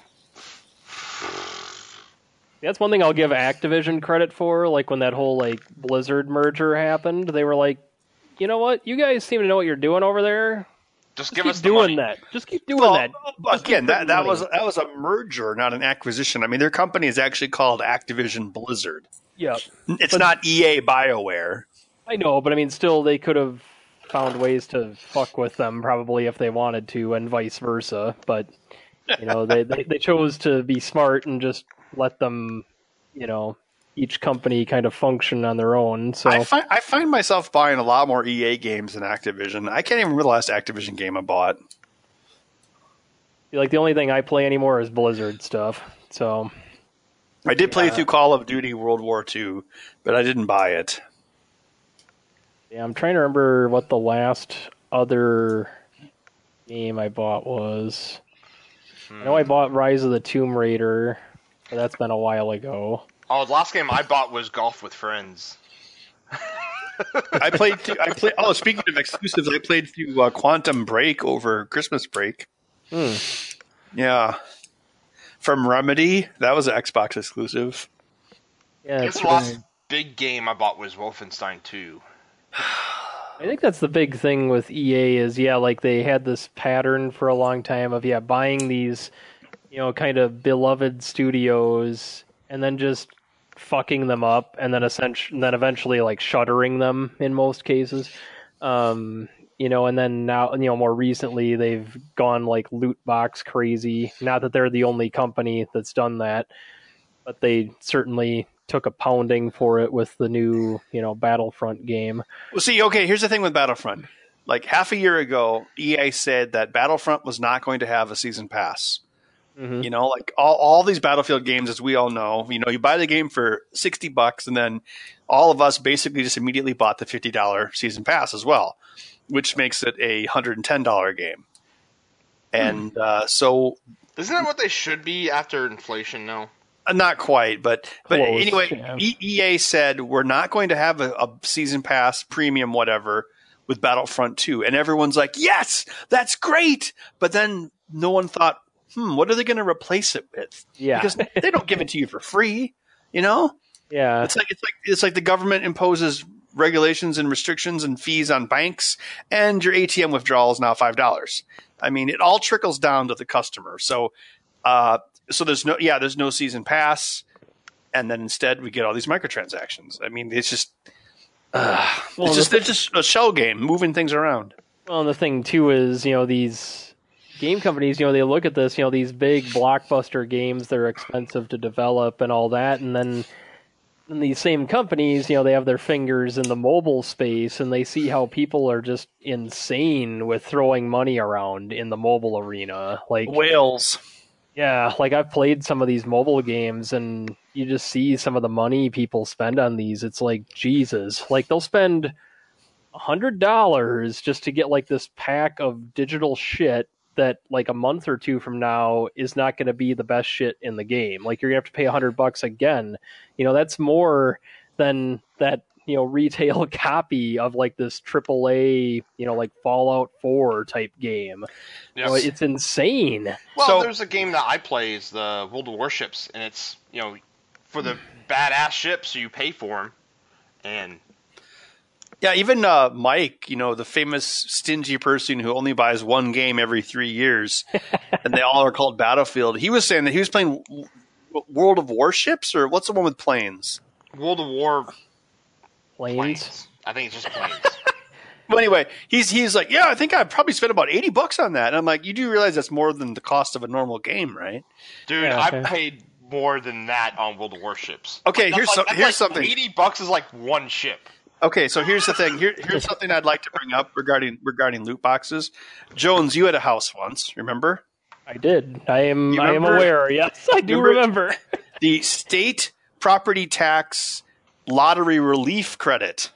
That's one thing I'll give Activision credit for. Like when that whole like Blizzard merger happened, they were like, you know what? You guys seem to know what you're doing over there. just Just give keep us the doing money. that. Just keep doing Well, that. Just keep again, that, putting that money. was that was a merger, not an acquisition. I mean, their company is actually called Activision Blizzard. Yeah, It's But- not E A BioWare. I know, but I mean, still, they could have found ways to fuck with them probably if they wanted to, and vice versa. But you know, they, they they chose to be smart and just let them, you know, each company kind of function on their own. So I find I find myself buying a lot more E A games than Activision. I can't even remember the last Activision game I bought. like the only thing I play anymore is Blizzard stuff. So I did play Yeah. through Call of Duty World War Two, but I didn't buy it. yeah, I'm trying to remember what the last other game I bought was. I know I bought Rise of the Tomb Raider, but that's been a while ago. Oh, the last game I bought was Golf with Friends. I played. Th- I played. Oh, speaking of exclusives, I played through uh, Quantum Break over Christmas break. Hmm. Yeah, from Remedy. That was an Xbox exclusive. Yeah, This it's last really- big game I bought was Wolfenstein two. I think that's the big thing with E A is, yeah, like they had this pattern for a long time of, yeah, buying these, you know, kind of beloved studios and then just fucking them up and then essentially, and then eventually like shuttering them in most cases. Um, you know, and then now, you know, more recently they've gone like loot box crazy. Not that they're the only company that's done that, but they certainly took a pounding for it with the new, you know, Battlefront game. Well, see, okay, here's the thing with Battlefront. Like half a year ago, E A said that Battlefront was not going to have a season pass. Mm-hmm. You know, like all, all these Battlefield games, as we all know, you know, you buy the game for sixty bucks, and then all of us basically just immediately bought the fifty dollars season pass as well, which makes it a one hundred ten dollars game. And Hmm. uh, so Isn't that what they should be after inflation now? Uh, Not quite, but but Close, anyway, yeah. E- EA said we're not going to have a, a season pass premium whatever with Battlefront two, and everyone's like, yes, that's great. But then no one thought, hmm, what are they going to replace it with? Yeah. Because they don't give it to you for free, you know. Yeah. It's like it's like it's like the government imposes regulations and restrictions and fees on banks, and your A T M withdrawal is now five dollars. I mean, it all trickles down to the customer. So. Uh, So there's no, yeah, there's no season pass, and then instead we get all these microtransactions. I mean, it's just, uh, Well, it's just, the- they're just a shell game, moving things around. Well, and the thing too is, you know, these game companies, you know, they look at this, you know, these big blockbuster games, they're expensive to develop and all that, and then and these same companies, you know, they have their fingers in the mobile space, and they see how people are just insane with throwing money around in the mobile arena. Like, Whales. yeah, like I've played some of these mobile games, and you just see some of the money people spend on these. It's like, Jesus. Like, they'll spend a hundred dollars just to get like this pack of digital shit that like a month or two from now is not going to be the best shit in the game. Like, you're gonna have to pay a hundred bucks again. You know, that's more than that, you know, retail copy of like this triple A, you know, like Fallout four type game. You know, it's insane. Well, So- there's a game that I play is the World of Warships, and it's, you know, for the badass ships, you pay for them, and Yeah, even uh, Mike, you know, the famous stingy person who only buys one game every three years, and they all are called Battlefield. He was saying that he was playing w- World of Warships, or what's the one with planes? World of War Planes. planes. I think it's just planes. But anyway, he's he's like, yeah, I think I probably spent about eighty bucks on that. And I'm like, you do realize that's more than the cost of a normal game, right? Dude, Yeah, I okay. paid more than that on World of Warships. Okay, Like, here's that's some- like, that's here's like something. eighty bucks is like one ship. Okay, so here's the thing. Here, here's something I'd like to bring up regarding regarding loot boxes. Jones, you had a house once, remember? I did. I am. You I am remember- aware. Yes, I do remember- remember. The state property tax lottery relief credit.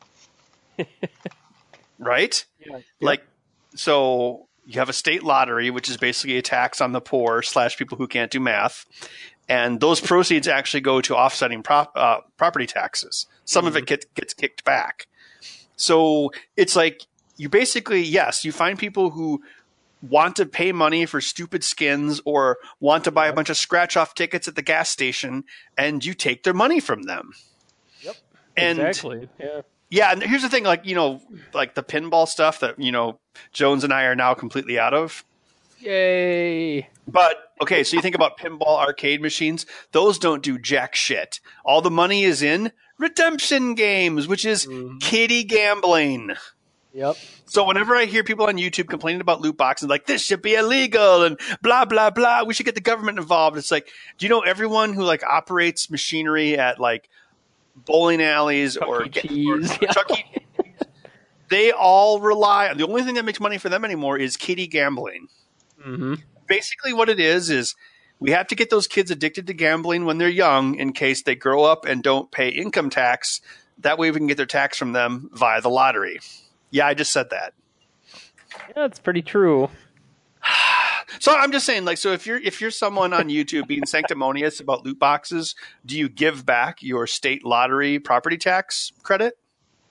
Right? Yeah. Like, so you have a state lottery, which is basically a tax on the poor slash people who can't do math. And those proceeds actually go to offsetting prop, uh, property taxes. Some of it gets, gets kicked back. So it's like you basically, yes, you find people who want to pay money for stupid skins or want to buy a bunch of scratch off tickets at the gas station, and you take their money from them. Yep. And Exactly. Yeah. yeah, and here's the thing, like, you know, like the pinball stuff that, you know, Jones and I are now completely out of. Yay. But, okay, so you think about pinball arcade machines, those don't do jack shit. All the money is in redemption games, which is Mhm. kiddie gambling. Yep. So whenever I hear people on YouTube complaining about loot boxes, like, this should be illegal and blah, blah, blah, we should get the government involved. It's like, do you know everyone who, like, operates machinery at, like, bowling alleys or, Chuck E. Cheese. or Chuck E. They all rely on, the only thing that makes money for them anymore is kiddie gambling. Mm-hmm. Basically what it is is we have to get those kids addicted to gambling when they're young in case they grow up and don't pay income tax. That way we can get their tax from them via the lottery. Yeah, I just said that. Yeah, it's pretty true. So I'm just saying, like, so if you're if you're someone on YouTube being sanctimonious about loot boxes, do you give back your state lottery property tax credit?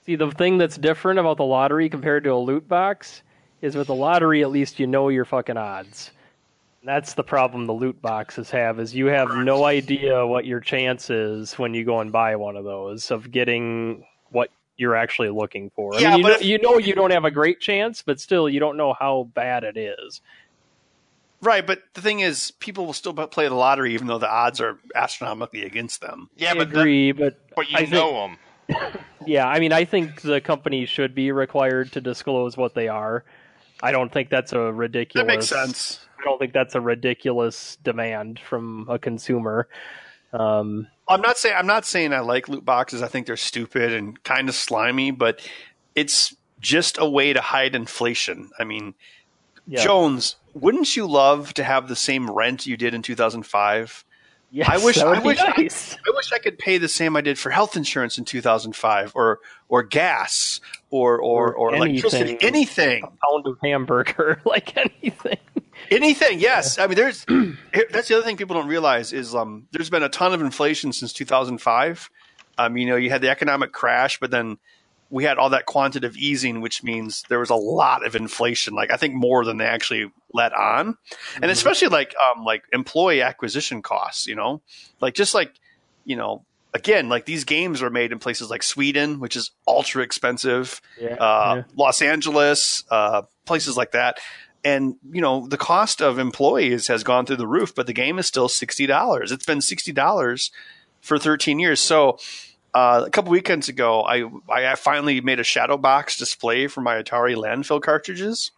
See, the thing that's different about the lottery compared to a loot box is with the lottery, at least you know your fucking odds. And that's the problem the loot boxes have, is you have no idea what your chance is when you go and buy one of those of getting what you're actually looking for. I Yeah, mean, you but know, if- you know you don't have a great chance, but still you don't know how bad it is. Right, but the thing is, people will still play the lottery even though the odds are astronomically against them. Yeah, I but that- agree, but but you I think- know them. Yeah, I mean, I think the company should be required to disclose what they are. I don't think that's a ridiculous. That makes sense. I don't think that's a ridiculous demand from a consumer. Um, I'm not saying I'm not saying I like loot boxes. I think they're stupid and kind of slimy, but it's just a way to hide inflation. I mean, yeah. Jones, wouldn't you love to have the same rent you did in two thousand five? Yes, I wish that would I be wish nice. I, I wish I could pay the same I did for health insurance in two thousand five, or or gas, or or, Or or electricity, anything. anything. A pound of hamburger, like anything. Anything, yes. I mean, there's that's the other thing people don't realize is um, there's been a ton of inflation since two thousand five. Um, you know, you had the economic crash, but then we had all that quantitative easing, which means there was a lot of inflation. Like I think more than they actually let on, mm-hmm. and especially like um, like employee acquisition costs. You know, like just like you know, again, like these games are made in places like Sweden, which is ultra expensive. Yeah, uh, yeah. Los Angeles, uh, places like that. And, you know, the cost of employees has gone through the roof, but the game is still sixty dollars. It's been sixty dollars for thirteen years. So uh, a couple weekends ago, I, I finally made a shadow box display for my Atari landfill cartridges.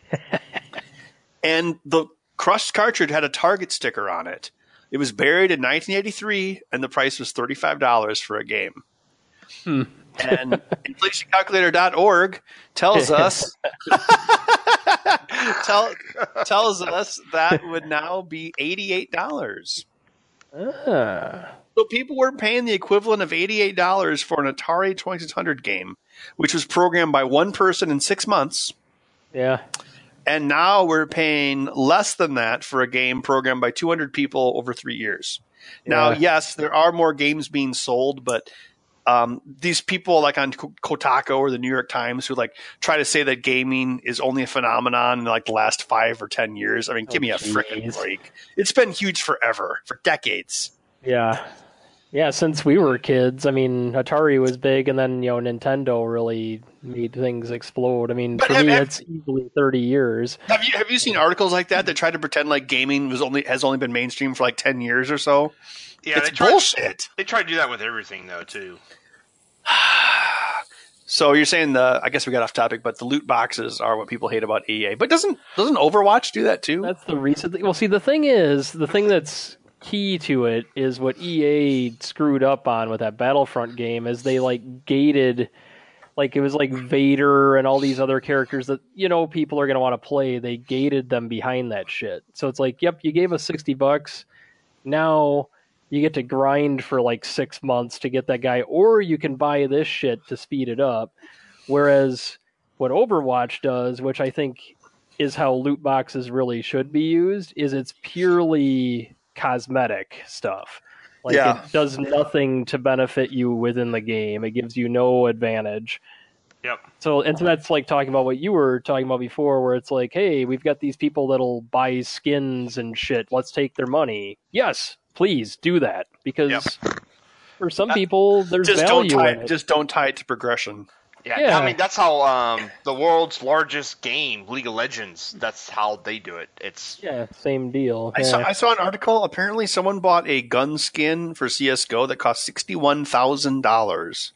And the crushed cartridge had a Target sticker on it. It was buried in nineteen eighty-three, and the price was thirty-five dollars for a game. Hmm. And inflation calculator dot org tells us tell, tells us that would now be eighty-eight dollars. Ah. So people were paying the equivalent of eighty-eight dollars for an Atari twenty-six hundred game, which was programmed by one person in six months. Yeah. And now we're paying less than that for a game programmed by two hundred people over three years. Now, Yeah. yes, there are more games being sold, but um, these people like on Kotaku or the New York Times who like try to say that gaming is only a phenomenon in like the last five or ten years. I mean, give Oh, me a geez. freaking break. It's been huge forever, for decades. Yeah. Yeah, since we were kids, I mean, Atari was big, and then, you know, Nintendo really made things explode. I mean, But for have- me, have- it's easily thirty years. Have you have you seen articles like that that try to pretend like gaming was only has only been mainstream for like ten years or so? Yeah, it's they tried, bullshit. They try to do that with everything, though, too. So you're saying the I guess we got off topic, but the loot boxes are what people hate about E A. But doesn't doesn't Overwatch do that too? That's the recent thing. Well, see, the thing is, the thing that's key to it is what E A screwed up on with that Battlefront game is they, like, gated, like, it was like Vader and all these other characters that, you know, people are going to want to play. They gated them behind that shit. So it's like, yep, you gave us sixty bucks. Now you get to grind for like six months to get that guy, or you can buy this shit to speed it up. Whereas what Overwatch does, which I think is how loot boxes really should be used, is it's purely cosmetic stuff. Like, Yeah. it does nothing to benefit you within the game. It gives you no advantage. Yep. So, and so that's like talking about what you were talking about before, where it's like, hey, we've got these people that'll buy skins and shit. Let's take their money. Yes, please do that, because Yep. for some people, there's just don't value tie in it. just don't tie it to progression. Yeah, Yeah. I mean, that's how um, the world's largest game, League of Legends, that's how they do it. It's Yeah, same deal. I Yeah. saw I saw an article. Apparently, someone bought a gun skin for C S G O that cost sixty one thousand dollars.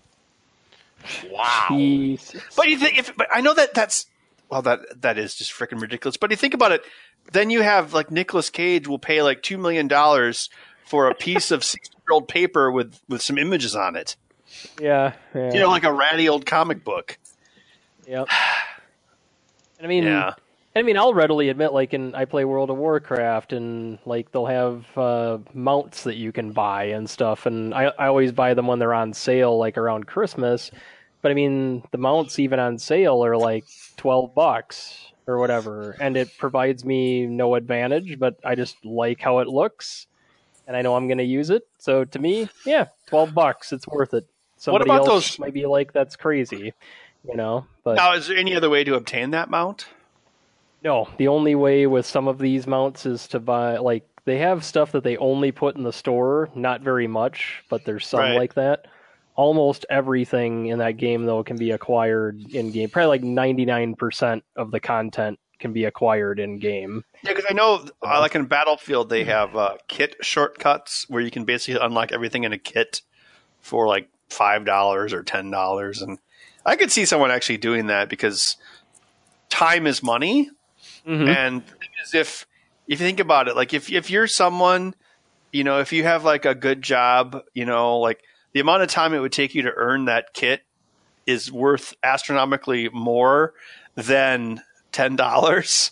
wow. Jesus. But you think if but I know that that's well that that is just freaking ridiculous. But you think about it, then you have like Nicolas Cage will pay like two million dollars for a piece of sixty year old paper with with some images on it. Yeah, yeah. You know, like a ratty old comic book. Yep. And I mean, Yeah. I mean, I'll readily admit, like, in I play World of Warcraft, and like they'll have uh, mounts that you can buy and stuff, and I, I always buy them when they're on sale, like around Christmas. But I mean, the mounts even on sale are like twelve bucks or whatever, and it provides me no advantage, but I just like how it looks, and I know I'm going to use it. So to me, yeah, twelve bucks, it's worth it. somebody about else those- might be like, that's crazy, you know. But Now, is there any other way to obtain that mount? no, the only way with some of these mounts is to buy, like, they have stuff that they only put in the store, not very much, but there's some Right. like that. Almost everything in that game, though, can be acquired in-game. Probably like ninety-nine percent of the content can be acquired in-game. Yeah, because I know, uh, like in Battlefield, they have uh, kit shortcuts where you can basically unlock everything in a kit for like five dollars or ten dollars. And I could see someone actually doing that because time is money. Mm-hmm. And the thing is, if, if you think about it, like if, if you're someone, you know, if you have like a good job, you know, like the amount of time it would take you to earn that kit is worth astronomically more than ten dollars.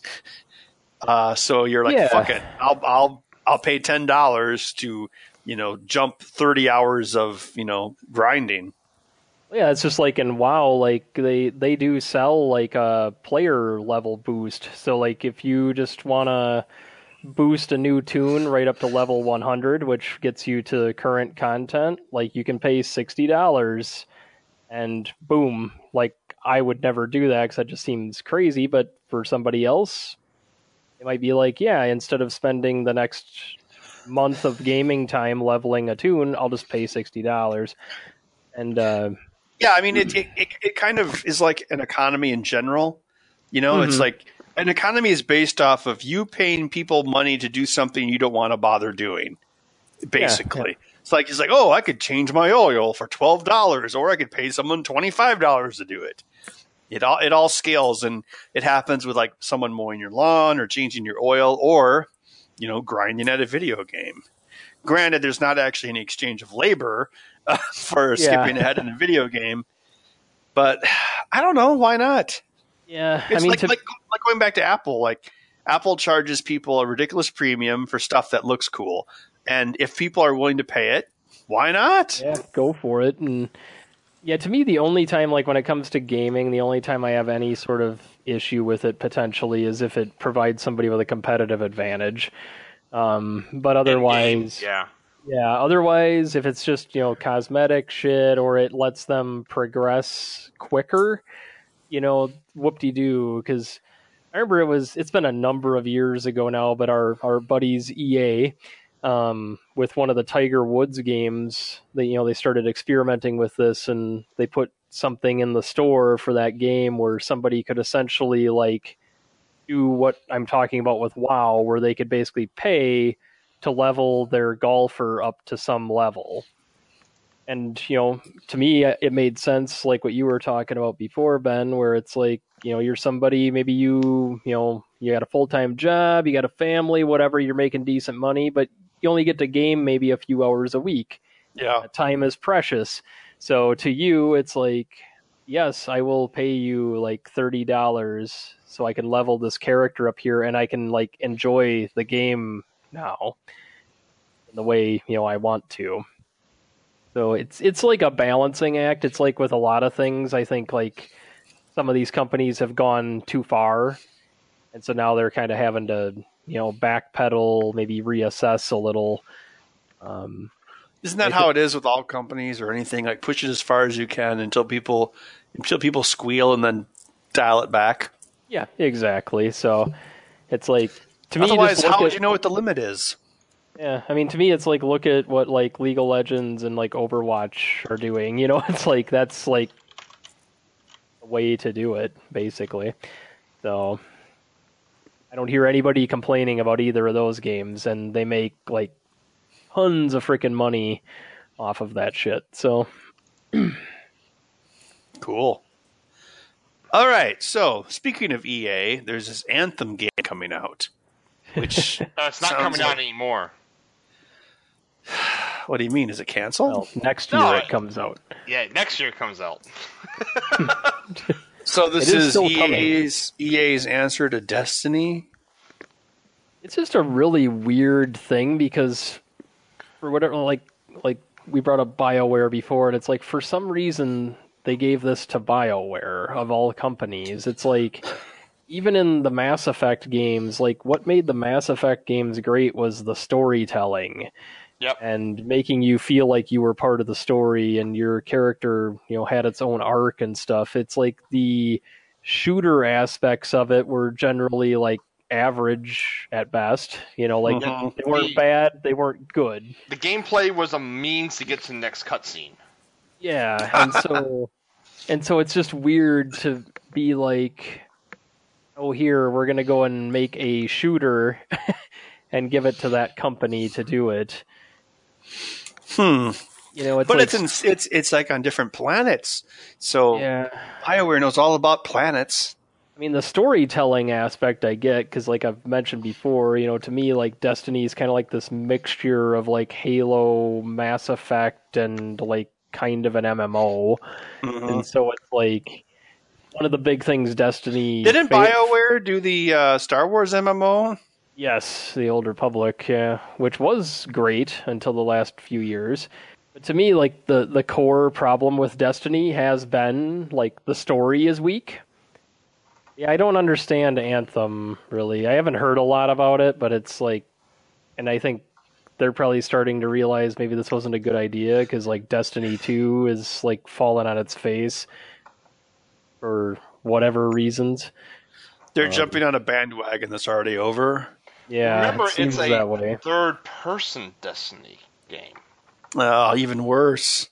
Uh, so you're like, Yeah. fuck it. I'll, I'll, I'll pay ten dollars to, you know, jump thirty hours of, you know, grinding. Yeah, it's just like in WoW, like they they do sell like a player level boost. So like if you just want to boost a new tune right up to level one hundred, which gets you to current content, like you can pay sixty dollars and boom. Like I would never do that because that just seems crazy, but for somebody else, it might be like, yeah, instead of spending the next month of gaming time leveling a tune, I'll just pay sixty dollars. And uh Yeah, I mean, it, it it it kind of is like an economy in general. You know, it's Mhm. like an economy is based off of you paying people money to do something you don't want to bother doing. Basically, it's like it's like, oh, I could change my oil for twelve dollars, or I could pay someone twenty five dollars to do it. It all it all scales, and it happens with like someone mowing your lawn or changing your oil, or you know, grinding at a video game. Granted, there's not actually any exchange of labor uh, for Yeah. skipping ahead in a video game, but I don't know, why not? yeah, It's I mean like, to like like going back to Apple. Like Apple charges people a ridiculous premium for stuff that looks cool, and if people are willing to pay it, why not? Yeah, go for it. And yeah, to me, the only time, like when it comes to gaming, the only time I have any sort of issue with it potentially is if it provides somebody with a competitive advantage. Um, but otherwise, yeah. yeah, otherwise, if it's just, you know, cosmetic shit or it lets them progress quicker, you know, whoop-de-doo. Because I remember it was, it's been a number of years ago now, but our, our buddies E A, um, with one of the Tiger Woods games, they, you know, they started experimenting with this and they put something in the store for that game where somebody could essentially like do what I'm talking about with WoW, where they could basically pay to level their golfer up to some level. And, you know, to me, it made sense, like what you were talking about before, Ben, where it's like, you know, you're somebody, maybe you, you know, you got a full-time job, you got a family, whatever, you're making decent money, but you only get to game maybe a few hours a week. Yeah, Time is precious. So to you, it's like, yes, I will pay you like thirty dollars so I can level this character up here and I can like enjoy the game now in the way, you know, I want to. So it's it's like a balancing act. It's like with a lot of things. I think like some of these companies have gone too far, and so now they're kind of having to, you know, backpedal, maybe reassess a little. Um, isn't that I how it is with all companies or anything? Like push it as far as you can until people until people squeal and then dial it back. yeah, exactly. So it's like to me, Otherwise, just look how at, would you know what the limit is? Yeah, I mean, to me, it's like look at what like League of Legends and like Overwatch are doing. You know, it's like that's like a way to do it, basically. So I don't hear anybody complaining about either of those games, and they make like tons of freaking money off of that shit. So Cool. All right. So speaking of E A, there's this Anthem game coming out. Which No, it's not sounds coming like- out anymore. What do you mean? Is it canceled? well, next year No, it comes out. Yeah, next year it comes out. So this It is is, still E A's E A's answer to Destiny. It's just a really weird thing because for whatever, like like we brought up BioWare before, and it's like for some reason they gave this to BioWare of all companies. It's like even in the Mass Effect games, like what made the Mass Effect games great was the storytelling. Yep. and making you feel like you were part of the story and your character, you know, had its own arc and stuff. It's like the shooter aspects of it were generally like average at best. You know, like Mhm. they weren't The- bad, they weren't good. The gameplay was a means to get to the next cutscene. Yeah, and so and so it's just weird to be like, oh, here we're gonna go and make a shooter and give it to that company to do it. Hmm. You know, it's But like, it's in, it's it's like on different planets. So yeah. BioWare knows all about planets. I mean, the storytelling aspect I get, because like I've mentioned before, you know, to me, like Destiny is kind of like this mixture of like Halo, Mass Effect, and like kind of an M M O. Mhm. And so it's like one of the big things Destiny. Didn't fa- BioWare do the uh, Star Wars M M O? Yes, the Old Republic, yeah, which was great until the last few years. But to me, like the the core problem with Destiny has been like the story is weak. Yeah, I don't understand Anthem really. I haven't heard a lot about it, but it's like, and I think they're probably starting to realize maybe this wasn't a good idea because like Destiny two is like falling on its face for whatever reasons. They're Um, jumping on a bandwagon that's already over. Yeah, Remember, it seems it's a that way. third-person Destiny game. Oh, even worse.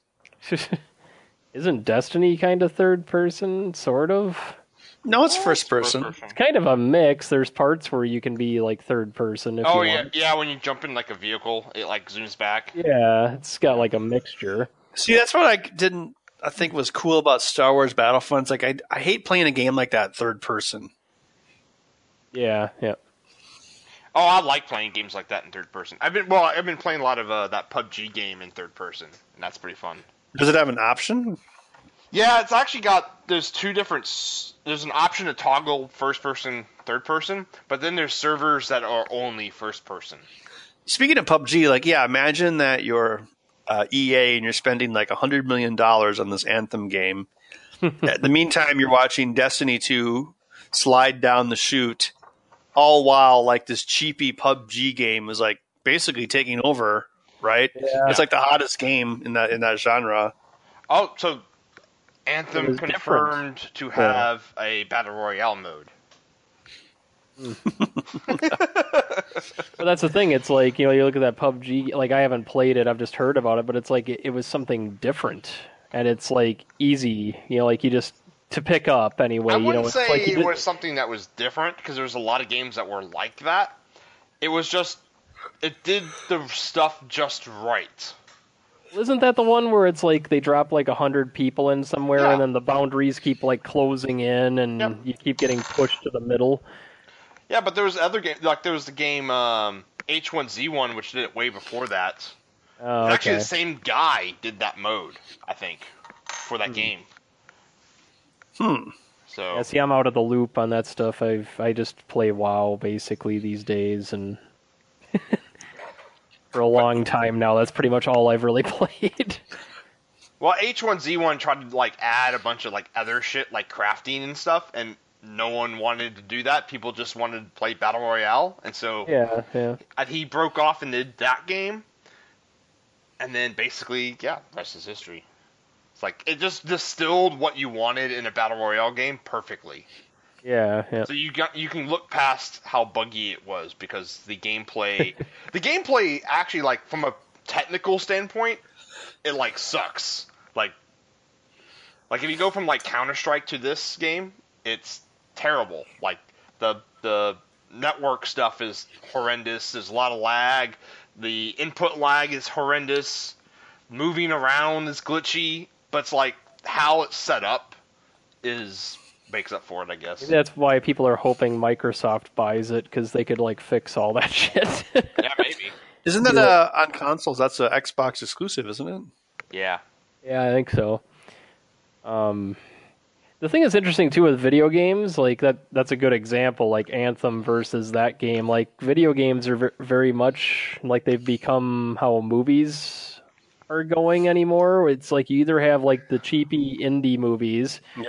Isn't Destiny kind of third person, sort of? No, it's Oh, first it's person. It's kind of a mix. There's parts where you can be like third person if Oh you yeah, want. yeah. When you jump in like a vehicle, it like zooms back. Yeah, it's got like a mixture. See, that's what I didn't. I think was cool about Star Wars Battlefront. It's like I I hate playing a game like that third person. Yeah, yeah. Oh, I like playing games like that in third person. I've been well, I've been playing a lot of uh, that P U B G game in third person, and that's pretty fun. Does it have an option? Yeah, it's actually got there's two different. s- There's an option to toggle first person, third person, but then there's servers that are only first person. Speaking of P U B G, like yeah, imagine that you're uh, E A and you're spending like a hundred million dollars on this Anthem game. At the meantime, you're watching Destiny two slide down the chute, all while like this cheapy P U B G game is like basically taking over. Right? Yeah. It's like the hottest game in that in that genre. Oh, so It Anthem was confirmed to have a battle royale mode. But that's the thing. It's like, you know, you look at that P U B G. Like, I haven't played it. I've just heard about it. But it's like it, it was something different, and it's like easy. You know, like you just to pick up anyway. I you wouldn't know, it's say like you it did- was something that was different because there was a lot of games that were like that. It was just it did the stuff just right. Isn't that the one where it's like they drop like a hundred people in somewhere, Yeah. and then the boundaries keep like closing in, and Yep. you keep getting pushed to the middle? Yeah, but there was other game like there was the game um, H one Z one which did it way before that. Oh, Actually, okay. the same guy did that mode, I think, for that game. Hmm. So Yeah, see, I'm out of the loop on that stuff. I've I just play WoW basically these days, and for a long time now, that's pretty much all I've really played. well, H one Z one tried to like add a bunch of like other shit like crafting and stuff, and no one wanted to do that. People just wanted to play battle royale, and so Yeah, yeah. uh, he broke off and did that game, and then basically, yeah, rest is history. It's like it just distilled what you wanted in a battle royale game perfectly. Yeah, yeah. So you got you can look past how buggy it was because the gameplay, the gameplay actually like from a technical standpoint, it like sucks. Like, like if you go from like Counter Strike to this game, it's terrible. Like the the network stuff is horrendous. There's a lot of lag. The input lag is horrendous. Moving around is glitchy. But it's like how it's set up is makes up for it, I guess. Maybe that's why people are hoping Microsoft buys it, because they could like fix all that shit. Yeah, maybe. Isn't that uh, on consoles? That's an Xbox exclusive, isn't it? Yeah. Yeah, I think so. Um, the thing that's interesting too with video games, like that, that's a good example, like Anthem versus that game. Like video games are ver- very much like they've become how movies are going anymore. It's like you either have like the cheapy indie movies, Yeah.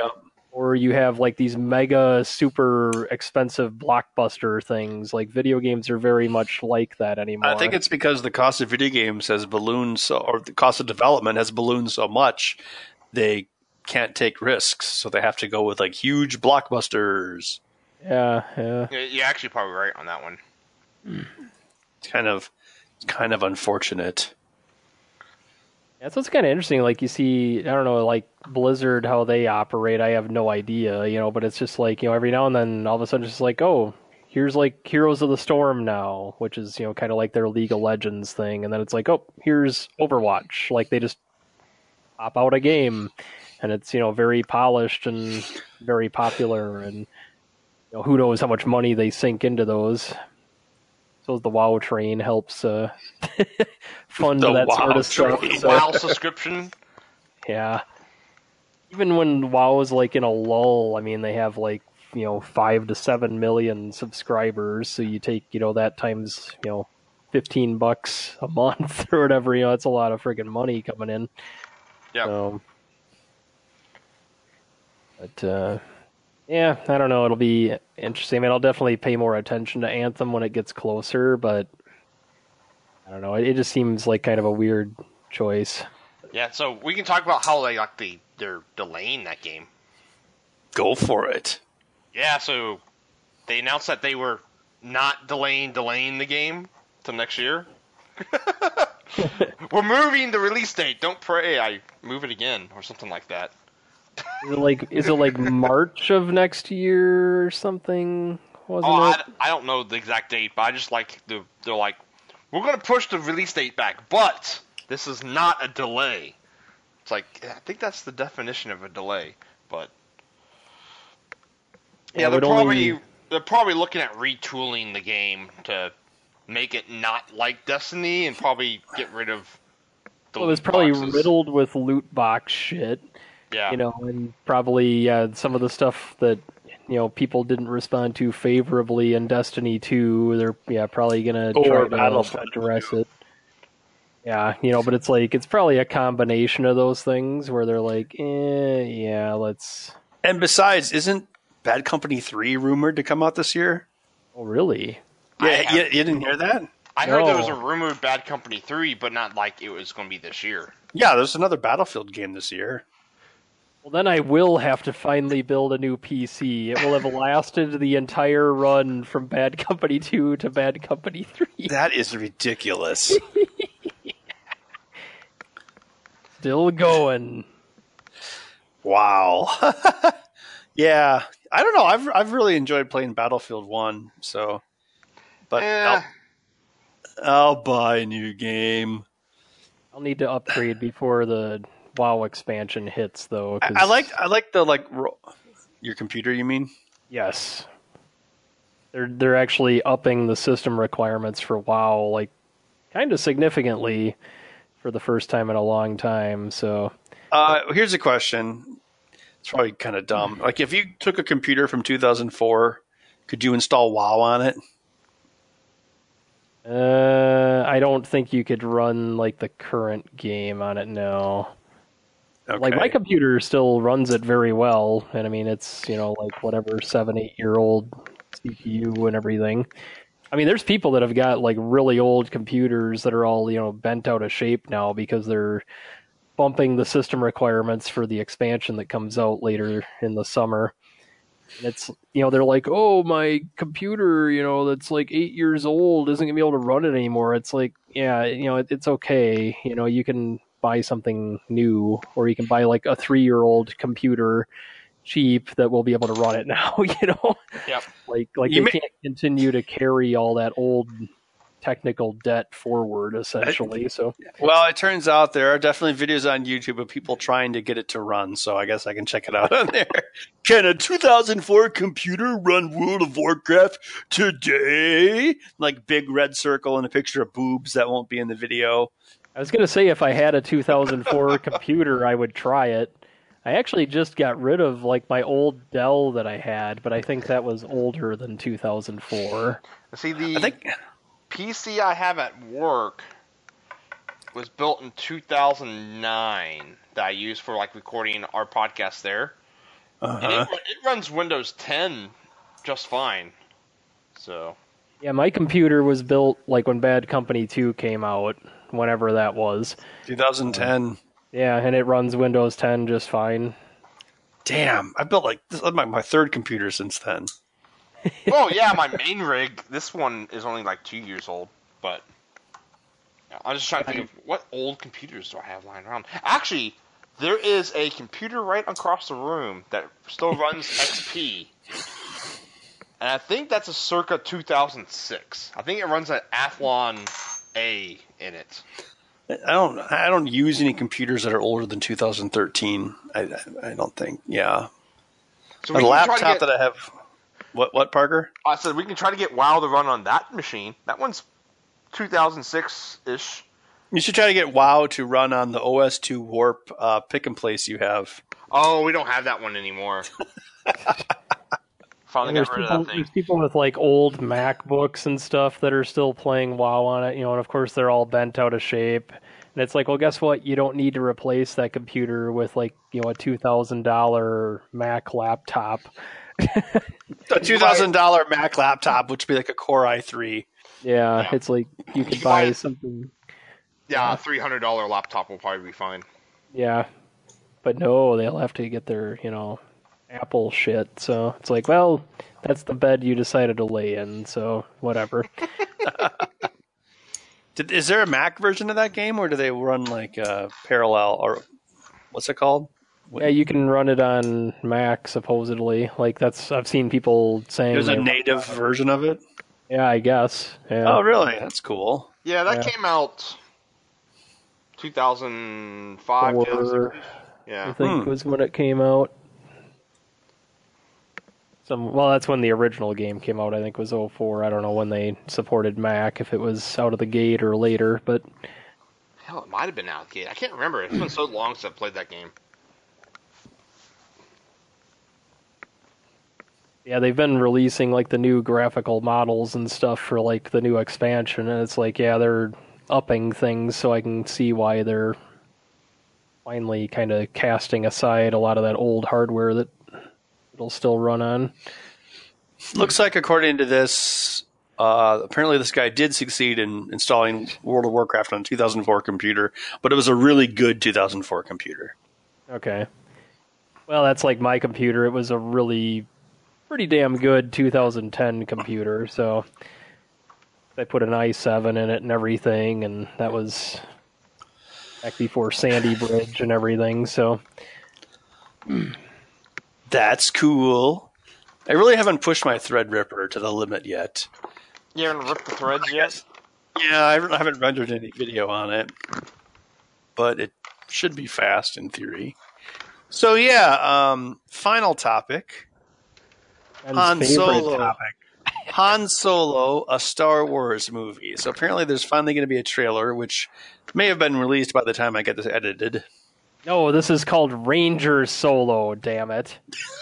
Or you have like these mega super expensive blockbuster things. Like video games are very much like that anymore. I think it's because the cost of video games has ballooned so, or the cost of development has ballooned so much, they can't take risks, so they have to go with like huge blockbusters. Yeah, yeah. You're actually probably right on that one. It's kind of, it's kind of unfortunate. That's what's kind of interesting. Like you see, I don't know, like Blizzard, how they operate. I have no idea, you know. But it's just like, you know, every now and then, all of a sudden, it's just like, oh, here's like Heroes of the Storm now, which is, you know, kind of like their League of Legends thing. And then it's like, oh, here's Overwatch. Like they just pop out a game, and it's, you know, very polished and very popular. And you know, who knows how much money they sink into those. So the WoW train helps uh, fund The that WoW sort of stuff. train. So, WoW subscription. yeah. Even when WoW is like in a lull, I mean, they have like, you know, five to seven million subscribers. So you take, you know, that times, you know, fifteen bucks a month or whatever, you know, it's a lot of friggin' money coming in. Yeah. So, but, uh, yeah, I don't know. It'll be interesting. I mean, I'll definitely pay more attention to Anthem when it gets closer, but I don't know. It, it just seems like kind of a weird choice. Yeah. So we can talk about how they like the they're delaying that game. Go for it. Yeah. So they announced that they were not delaying delaying the game till next year. We're moving the release date. Don't pray I move it again or something like that. Is it like is it like March of next year or something? Wasn't Oh, it? I, I don't know the exact date, but I just like the they're like, we're gonna push the release date back, but this is not a delay. It's like I think that's the definition of a delay, but yeah, Yeah, they're but probably only- they're probably looking at retooling the game to make it not like Destiny and probably get rid of the Well, it was loot probably boxes. riddled with loot box shit, Yeah, you know, and probably uh, some of the stuff that you know people didn't respond to favorably in Destiny two. They're yeah probably gonna Or try to Battlefront address it. Yeah, you know, but it's like it's probably a combination of those things where they're like, eh, yeah, let's. And besides, isn't Bad Company three rumored to come out this year? Oh, really? I Yeah, have- you, you didn't hear that? I heard there was No. a rumored Bad Company three, but not like it was going to be this year. Yeah, there's another Battlefield game this year. Well, then I will have to finally build a new P C. It will have lasted the entire run from Bad Company two to Bad Company three. That is ridiculous. Still going. Wow. Yeah, I don't know. I've I've really enjoyed playing Battlefield one, so but Eh, I'll, I'll buy a new game. I'll need to upgrade before the WoW expansion hits, though. 'cause- I, I like I like the like ro- your computer. You mean? Yes. They're they're actually upping the system requirements for WoW, like kind of significantly, for the first time in a long time. So Uh, here's a question. It's probably kind of dumb. Like, if you took a computer from two thousand four, could you install WoW on it? uh, I don't think you could run like the current game on it. No. Okay. Like my computer still runs it very well, and I mean it's you know like whatever seven eight year old C P U and everything. I mean there's people that have got like really old computers that are all you know bent out of shape now because they're bumping the system requirements for the expansion that comes out later in the summer. And it's you know they're like, oh, my computer you know that's like eight years old isn't gonna be able to run it anymore. It's like yeah you know it, it's okay you know you can buy something new, or you can buy like a three-year-old computer cheap that will be able to run it now. You know, Yep. like like You they may- can't continue to carry all that old technical debt forward, essentially. So Well, it turns out there are definitely videos on YouTube of people trying to get it to run, so I guess I can check it out on there. Can a two thousand four computer run World of Warcraft today? Like big red circle and a picture of boobs that won't be in the video. I was gonna say if I had a two thousand four computer, I would try it. I actually just got rid of like my old Dell that I had, but I think that was older than two thousand four. See, the I think P C I have at work was built in two thousand nine that I used for like recording our podcast there. Uh-huh. And it, it runs Windows ten just fine. So. Yeah, my computer was built like when Bad Company two came out, whenever that was. twenty ten. Yeah, and it runs Windows ten just fine. Damn, I built like this is my, my third computer since then. Oh yeah, my main rig. This one is only like two years old, but yeah, I'm just trying to think of what old computers do I have lying around. Actually, there is a computer right across the room that still runs X P, and I think that's a circa two thousand six. I think it runs an Athlon A in it. I don't. I don't use any computers that are older than two thousand thirteen. I, I, I don't think. Yeah. So the laptop get, that I have. What? What, Parker? I said we can try to get WoW to run on that machine. That one's two thousand six ish. You should try to get WoW to run on the O S two Warp uh, pick and place you have. Oh, we don't have that one anymore. Finally got rid people, of that thing. There's people with like old MacBooks and stuff that are still playing WoW on it, you know, and of course they're all bent out of shape. And it's like, well, guess what? You don't need to replace that computer with like, you know, a two thousand dollars Mac laptop. A two thousand dollars Mac laptop, which would be like a Core i three. Yeah, yeah. It's like you could buy something. Yeah, a three hundred dollars laptop will probably be fine. Yeah, but no, they'll have to get their, you know, Apple shit. So it's like, well, that's the bed you decided to lay in, so whatever. Did, is there a Mac version of that game, or do they run like uh, parallel, or what's it called? Yeah, you can run it on Mac, supposedly. Like, that's, I've seen people saying... There's a native version of it? Yeah, I guess. Yeah. Oh, really? That's cool. Yeah, that yeah. came out two thousand five, Four, two thousand six. Yeah. I think hmm. was when it came out. Some, well, that's when the original game came out, I think was oh four. I don't know when they supported Mac, if it was out of the gate or later, but... Hell, it might have been out of the gate. I can't remember. It's been so long since I played that game. Yeah, they've been releasing like the new graphical models and stuff for like the new expansion, and it's like, yeah, they're upping things, so I can see why they're finally kind of casting aside a lot of that old hardware that it'll still run on. Looks like, according to this, uh, apparently this guy did succeed in installing World of Warcraft on a two thousand four computer, but it was a really good two thousand four computer. Okay. Well, that's like my computer. It was a really pretty damn good two thousand ten computer, so I put an i seven in it and everything, and that was back before Sandy Bridge and everything, so... That's cool. I really haven't pushed my Threadripper to the limit yet. You haven't ripped the threads yet? Yeah, I haven't rendered any video on it, but it should be fast in theory. So yeah, um, final topic. Ben's Han Solo. topic. Han Solo, a Star Wars movie. So apparently there's finally going to be a trailer, which may have been released by the time I get this edited. No, this is called Ranger Solo, damn it.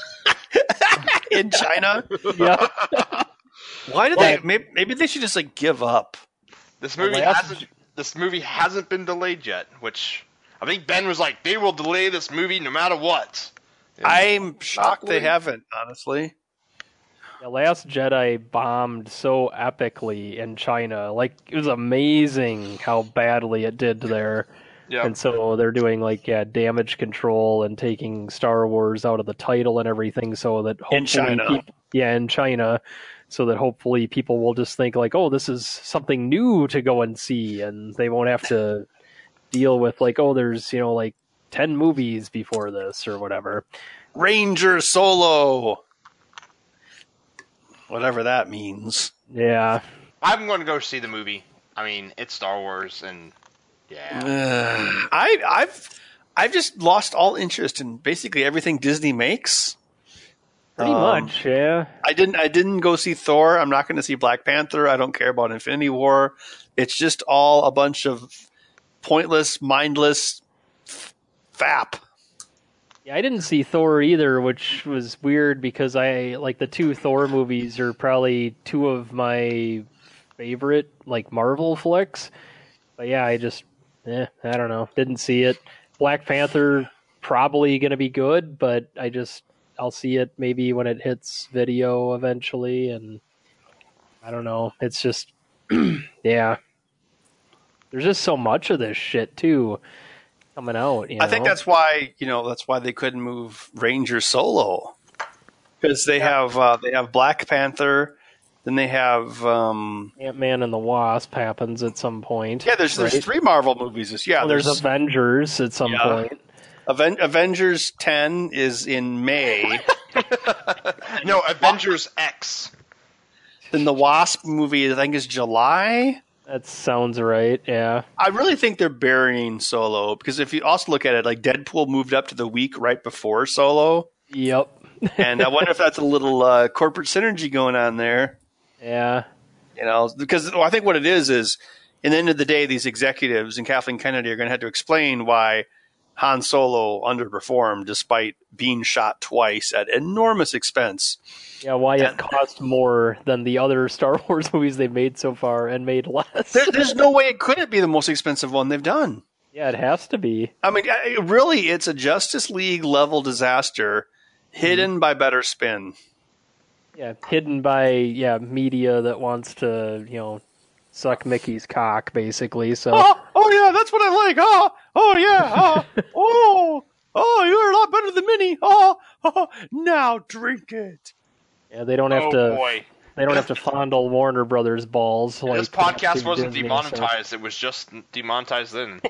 In China? Yeah. Why did they... Maybe, maybe they should just, like, give up. This movie last- hasn't this movie hasn't been delayed yet, which I think Ben was like, they will delay this movie no matter what. And I'm shocked they haven't, honestly. The Last Jedi bombed so epically in China. Like, it was amazing how badly it did there. Yeah. And so they're doing, like, yeah, damage control and taking Star Wars out of the title and everything so that hopefully... In China. People, yeah, in China. So that hopefully people will just think, like, oh, this is something new to go and see. And they won't have to deal with, like, oh, there's, you know, like, ten movies before this or whatever. Ranger Solo! Whatever that means. Yeah. I'm going to go see the movie. I mean, it's Star Wars, and yeah. Uh, I, I've I've just lost all interest in basically everything Disney makes. Pretty Um, much, yeah. I didn't I didn't go see Thor. I'm not going to see Black Panther. I don't care about Infinity War. It's just all a bunch of pointless, mindless f- fap. Yeah, I didn't see Thor either, which was weird because I like the two Thor movies are probably two of my favorite like Marvel flicks. But yeah, I just eh, I don't know, didn't see it. Black Panther probably going to be good, but I just I'll see it maybe when it hits video eventually, and I don't know. It's just, yeah. There's just so much of this shit too coming out. You know? I think that's why you know that's why they couldn't move Ranger Solo, because they yeah. have uh, they have Black Panther. Then they have um, Ant-Man and the Wasp happens at some point. Yeah, there's right? there's three Marvel movies. This yeah, well, there's, there's Avengers at some yeah. point. Aven- Avengers ten is in May. No, Avengers X. Then the Wasp movie, I think, is July. That sounds right. Yeah, I really think they're burying Solo because if you also look at it, like Deadpool moved up to the week right before Solo. Yep. And I wonder if that's a little uh, corporate synergy going on there. Yeah. You know, because well, I think what it is is, in the end of the day, these executives and Kathleen Kennedy are going to have to explain why Han Solo underperformed despite being shot twice at enormous expense. Yeah, why and, it cost more than the other Star Wars movies they've made so far and made less. There, there's no way it couldn't be the most expensive one they've done. Yeah, it has to be. I mean, really, it's a Justice League level disaster hidden mm-hmm. by better spin. Yeah, hidden by yeah media that wants to you know suck Mickey's cock basically. So oh, oh yeah, that's what I like. Oh, oh yeah. Oh, oh, oh, you're a lot better than Minnie. Oh, oh, now drink it. Yeah, they don't have oh, to. Boy. They don't have to fondle Warner Brothers balls. Like this podcast wasn't Disney demonetized; stuff. It was just demonetized then.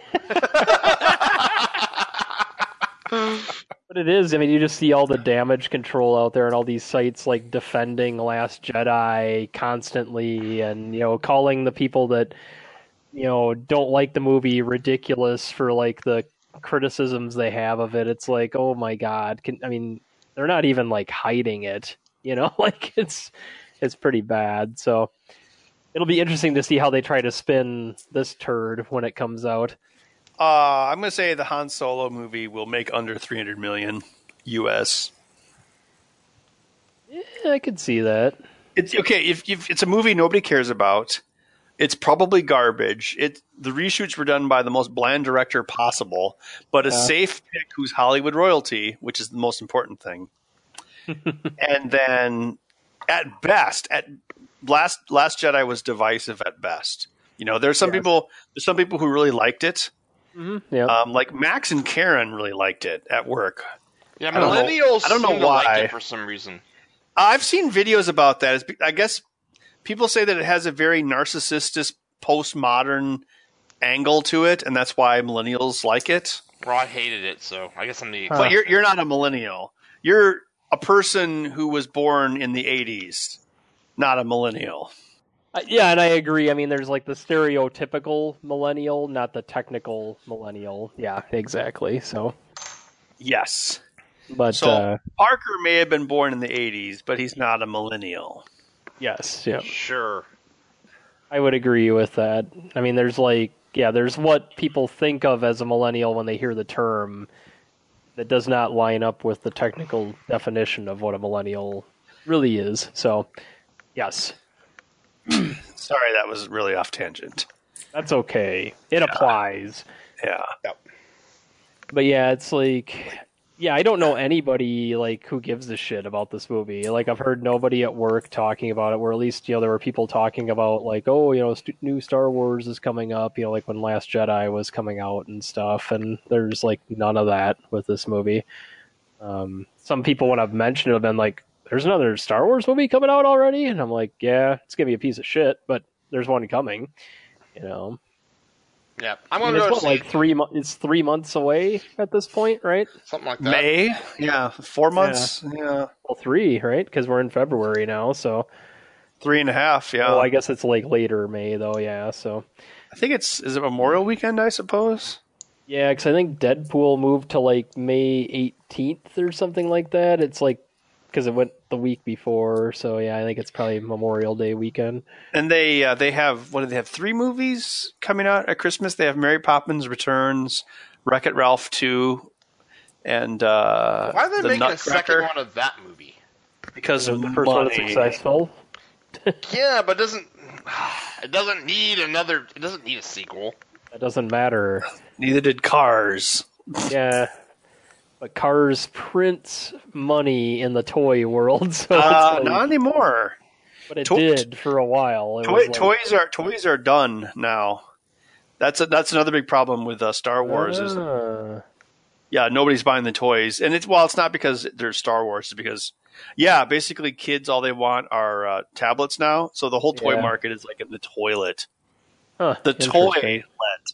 But it is. I mean, you just see all the damage control out there, and all these sites like defending Last Jedi constantly, and you know, calling the people that you know don't like the movie ridiculous for like the criticisms they have of it. It's like, oh my god! Can, I mean, they're not even like hiding it. You know, like it's it's pretty bad. So it'll be interesting to see how they try to spin this turd when it comes out. Uh, I'm going to say the Han Solo movie will make under three hundred million U S. Yeah, I could see that. It's okay if, if it's a movie nobody cares about. It's probably garbage. It the reshoots were done by the most bland director possible, but a yeah. safe pick who's Hollywood royalty, which is the most important thing. And then, at best, at last Last Jedi was divisive at best. You know, there's some yes. people. There's some people who really liked it. Mm-hmm. Yep. Um, like Max and Karen really liked it at work. Yeah, millennials I don't know, I don't know why. why. Like it for some reason. I've seen videos about that. It's, I guess people say that it has a very narcissistic, postmodern angle to it, and that's why millennials like it. Well, I hated it, so I guess I'm the. Huh. But you're you're not a millennial. You're a person who was born in the eighties, not a millennial. Uh, yeah, and I agree. I mean, there's like the stereotypical millennial, not the technical millennial. Yeah, exactly. So, yes. But so uh, Parker may have been born in the eighties, but he's not a millennial. Yes. Yeah. Sure. I would agree with that. I mean, there's like, yeah, there's what people think of as a millennial when they hear the term that does not line up with the technical definition of what a millennial really is. So, yes. Sorry, that was really off tangent. That's okay. It yeah. applies. Yeah. Yep. But yeah, it's like, yeah, I don't know anybody like who gives a shit about this movie. Like, I've heard nobody at work talking about it, where at least, you know, there were people talking about like, oh, you know, st- new Star Wars is coming up, you know, like when Last Jedi was coming out and stuff, and there's like none of that with this movie. Um, some people, when I've mentioned it, have been like, there's another Star Wars movie coming out already? And I'm like, yeah, it's going to be a piece of shit, but there's one coming, you know. Yeah, I'm going to go go what, see. like three mo- it's three months away at this point, right? Something like that. May? Yeah, four months? Yeah. yeah. Well, three, right? Because we're in February now, so. Three and a half, yeah. Oh, I guess it's like later May, though, yeah, so. I think it's, is it Memorial Weekend, I suppose? Yeah, because I think Deadpool moved to like May eighteenth or something like that. It's like, because it went the week before, so yeah, I think it's probably Memorial Day weekend. And they uh, they have, what do they have, three movies coming out at Christmas? They have Mary Poppins Returns, Wreck-It Ralph two, and uh, why are they the making Nutcracker? a second one of that movie? Because of the the first one was money. successful. Yeah, but it doesn't it doesn't need another? It doesn't need a sequel. That doesn't matter. Neither did Cars. Yeah. but Cars prints money in the toy world, so it's Uh, like, not anymore. but it to- did for a while. It Toy, was like, toys are toys are done now. That's a, that's another big problem with uh, Star Wars. Is uh, yeah, nobody's buying the toys, and it's well, it's not because they're Star Wars. It's because yeah, basically kids all they want are uh, tablets now. So the whole toy Yeah. market is like in the toilet. huh, The interesting. toilet.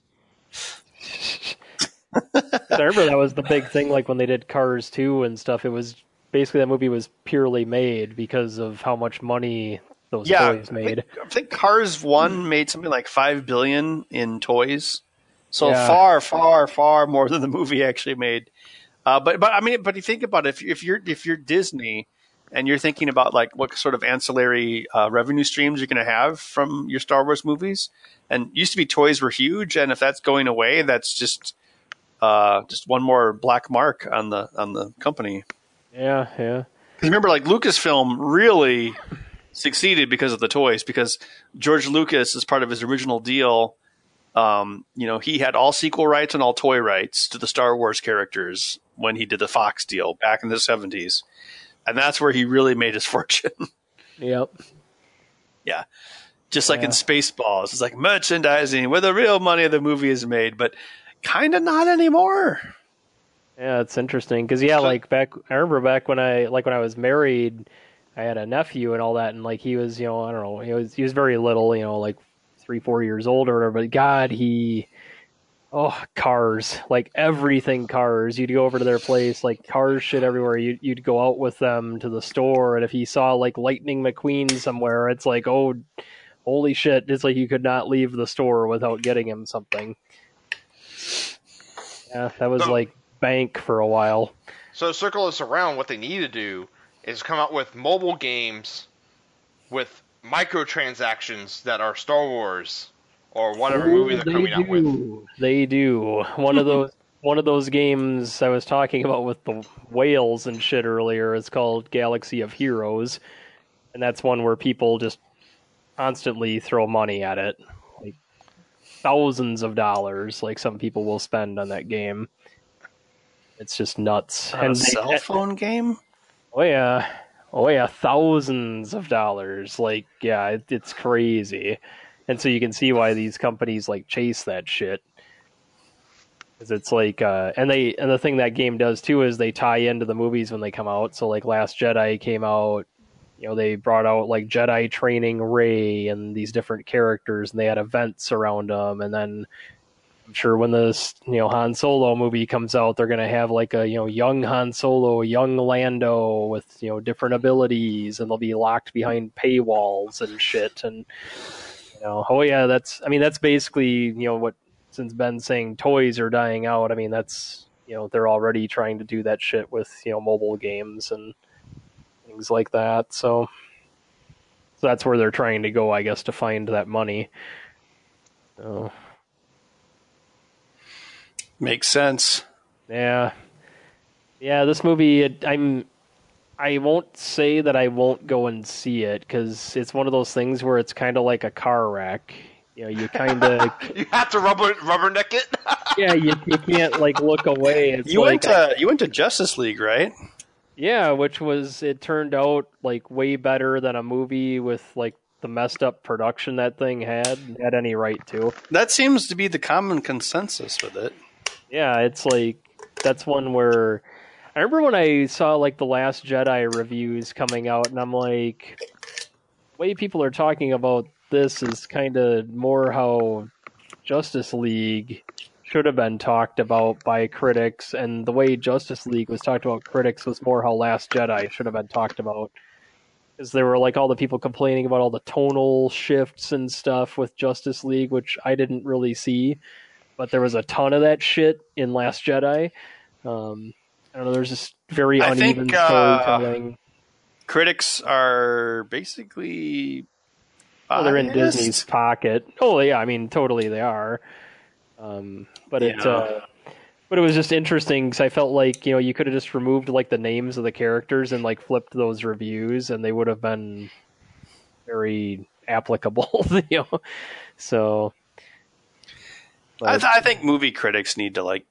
I remember that was the big thing, like when they did Cars two and stuff. It was basically that movie was purely made because of how much money those Yeah, toys I made. think, I think Cars One made something like five billion in toys. So Yeah. far, far, far more than the movie actually made. Uh, but but I mean, but you think about it, if if you're if you're Disney and you're thinking about like what sort of ancillary uh, revenue streams you're going to have from your Star Wars movies, and used to be toys were huge, and if that's going away, that's just uh, just one more black mark on the on the company. Yeah, yeah. Because remember, like Lucasfilm really succeeded because of the toys. Because George Lucas, as part of his original deal, um, you know, he had all sequel rights and all toy rights to the Star Wars characters when he did the Fox deal back in the seventies, and that's where he really made his fortune. Yep. Yeah, just like Yeah. in Spaceballs, it's like merchandising where the real money of the movie is made, but kind of not anymore. Yeah, it's interesting because yeah, like back I remember back when I like when I was married, I had a nephew and all that, and like he was, you know, I don't know, he was he was very little, you know, like three four years old or whatever. But God, he oh cars, like everything cars. You'd go over to their place, like cars shit everywhere. You you'd go out with them to the store, and if he saw like Lightning McQueen somewhere, it's like oh holy shit! It's like you could not leave the store without getting him something. Yeah, that was So- like bank for a while. So to circle this around, what they need to do is come out with mobile games with microtransactions that are Star Wars or whatever movie they're they coming out with. do. They do. One of those one of those games I was talking about with the whales and shit earlier is called Galaxy of Heroes. And that's one where people just constantly throw money at it. Like thousands of dollars like some people will spend on that game. It's just nuts. On a they- cell phone game? Oh yeah, oh yeah, thousands of dollars. Like yeah, it, it's crazy, and so you can see why these companies like chase that shit. Because it's like, uh, and they and the thing that game does too is they tie into the movies when they come out. So like Last Jedi came out, you know, they brought out like Jedi training Rey and these different characters, and they had events around them, and then. I'm sure when this, you know, Han Solo movie comes out, they're gonna have like a, you know, young Han Solo, young Lando with, you know, different abilities, and they'll be locked behind paywalls and shit. And you know, oh yeah, that's, I mean, that's basically, you know, what since Ben's saying toys are dying out. I mean, that's, you know, they're already trying to do that shit with, you know, mobile games and things like that. So, so that's where they're trying to go, I guess, to find that money. So. Makes sense. Yeah, yeah. This movie, it, I'm, I won't say that I won't go and see it because it's one of those things where it's kind of like a car wreck. You know, you kind of, You have to rubber rubberneck it. yeah, you you can't like look away. It's You like, went to you went to Justice League, right? yeah, which was it turned out like way better than a movie with like the messed up production that thing had had any right to. That seems to be the common consensus with it. Yeah, it's like that's one where I remember when I saw like the Last Jedi reviews coming out, and I'm like, the way people are talking about this is kind of more how Justice League should have been talked about by critics, and the way Justice League was talked about critics was more how Last Jedi should have been talked about. Because there were like all the people complaining about all the tonal shifts and stuff with Justice League, which I didn't really see. But there was a ton of that shit in Last Jedi. Um, I don't know. There's just very I uneven think, uh, storytelling. Critics are basically Oh, they're in biased. Disney's pocket. Oh yeah, I mean totally they are. Um, but it, Yeah. uh, but it was just interesting because I felt like you know you could have just removed like the names of the characters and like flipped those reviews and they would have been very applicable. You know, so. I, But, th- I think movie critics need to like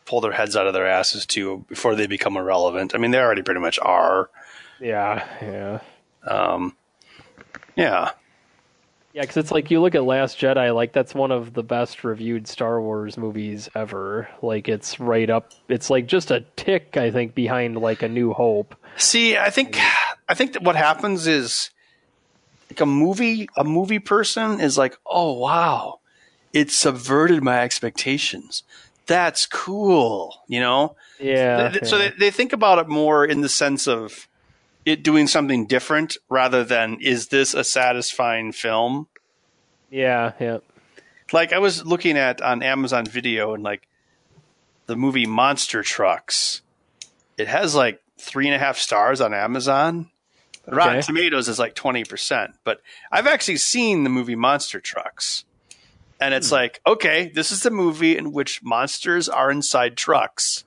pull their heads out of their asses too before they become irrelevant. I mean, they already pretty much are. Yeah, yeah. Um, yeah. Yeah, because it's like you look at Last Jedi, like that's one of the best reviewed Star Wars movies ever. Like it's right up, it's like just a tick, I think, behind like A New Hope. See, I think I think that what happens is like a movie a movie person is like, oh wow, it subverted my expectations. That's cool, you know? Yeah. Th- yeah. So they, they think about it more in the sense of it doing something different rather than is this a satisfying film? Yeah, yeah. Like I was looking at on Amazon Video and like the movie Monster Trucks. It has like three and a half stars on Amazon. Okay. Rotten Tomatoes is like twenty percent. But I've actually seen the movie Monster Trucks. And it's hmm. like, okay, this is the movie in which monsters are inside trucks.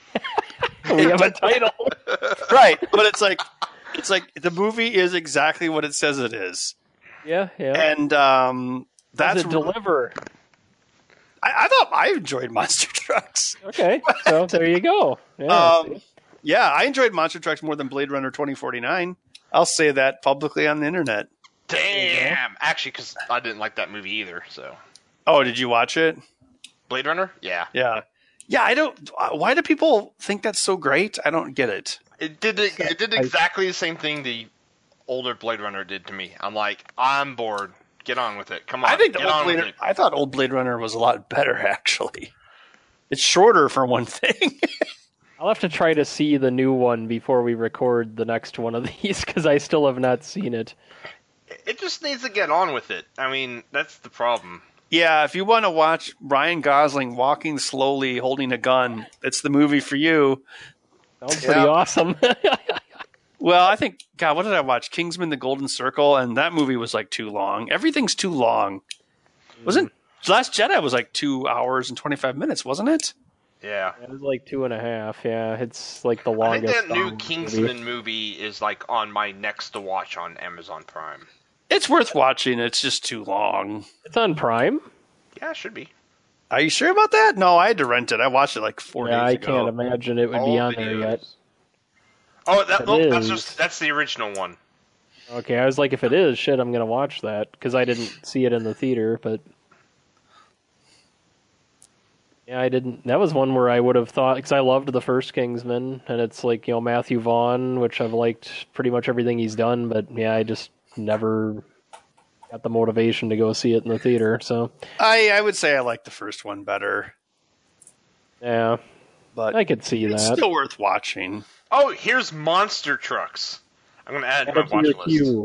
We have a title. Right. But it's like, it's like the movie is exactly what it says it is. Yeah, yeah. And um, that's Does it deliver. I, I thought I enjoyed Monster Trucks. Okay, so there you go. Yeah, um, yeah, I enjoyed Monster Trucks more than Blade Runner twenty forty-nine. I'll say that publicly on the internet. Damn. Actually, because I didn't like that movie either. So. Oh, did you watch it? Blade Runner? Yeah. Yeah. Yeah, I don't. Why do people think that's so great? I don't get it. It did. It did exactly the same thing the older Blade Runner did to me. I'm like, I'm bored. Get on with it. Come on. I think the get old on Blade, with it. I thought old Blade Runner was a lot better. Actually, it's shorter for one thing. I'll have to try to see the new one before we record the next one of these because I still have not seen it. It just needs to get on with it. I mean, that's the problem. Yeah, if you want to watch Ryan Gosling walking slowly holding a gun, it's the movie for you. Sounds pretty yeah. awesome. Well, I think, God, what did I watch? Kingsman: The Golden Circle, and that movie was like too long. Everything's too long. Mm. Wasn't Last Jedi was like two hours and twenty-five minutes, wasn't it? Yeah. It was like two and a half, yeah. It's like the longest. I think that new Kingsman movie. movie is like on my next to watch on Amazon Prime. It's worth watching. It's just too long. It's on Prime? Yeah, it should be. Are you sure about that? No, I had to rent it. I watched it like four yeah, days I ago. I can't imagine it would All be on videos. there yet. Oh, that, oh that's just that's the original one. Okay, I was like, if it is, shit, I'm going to watch that, because I didn't see it in the theater, but... Yeah, I didn't... That was one where I would have thought, because I loved the first Kingsman, and it's like, you know, Matthew Vaughn, which I've liked pretty much everything he's done, but yeah, I just never got the motivation to go see it in the theater, so... I, I would say I like the first one better. Yeah, but I could see it's that. still worth watching. Oh, here's Monster Trucks. I'm going to add it to Add my watch your list. queue.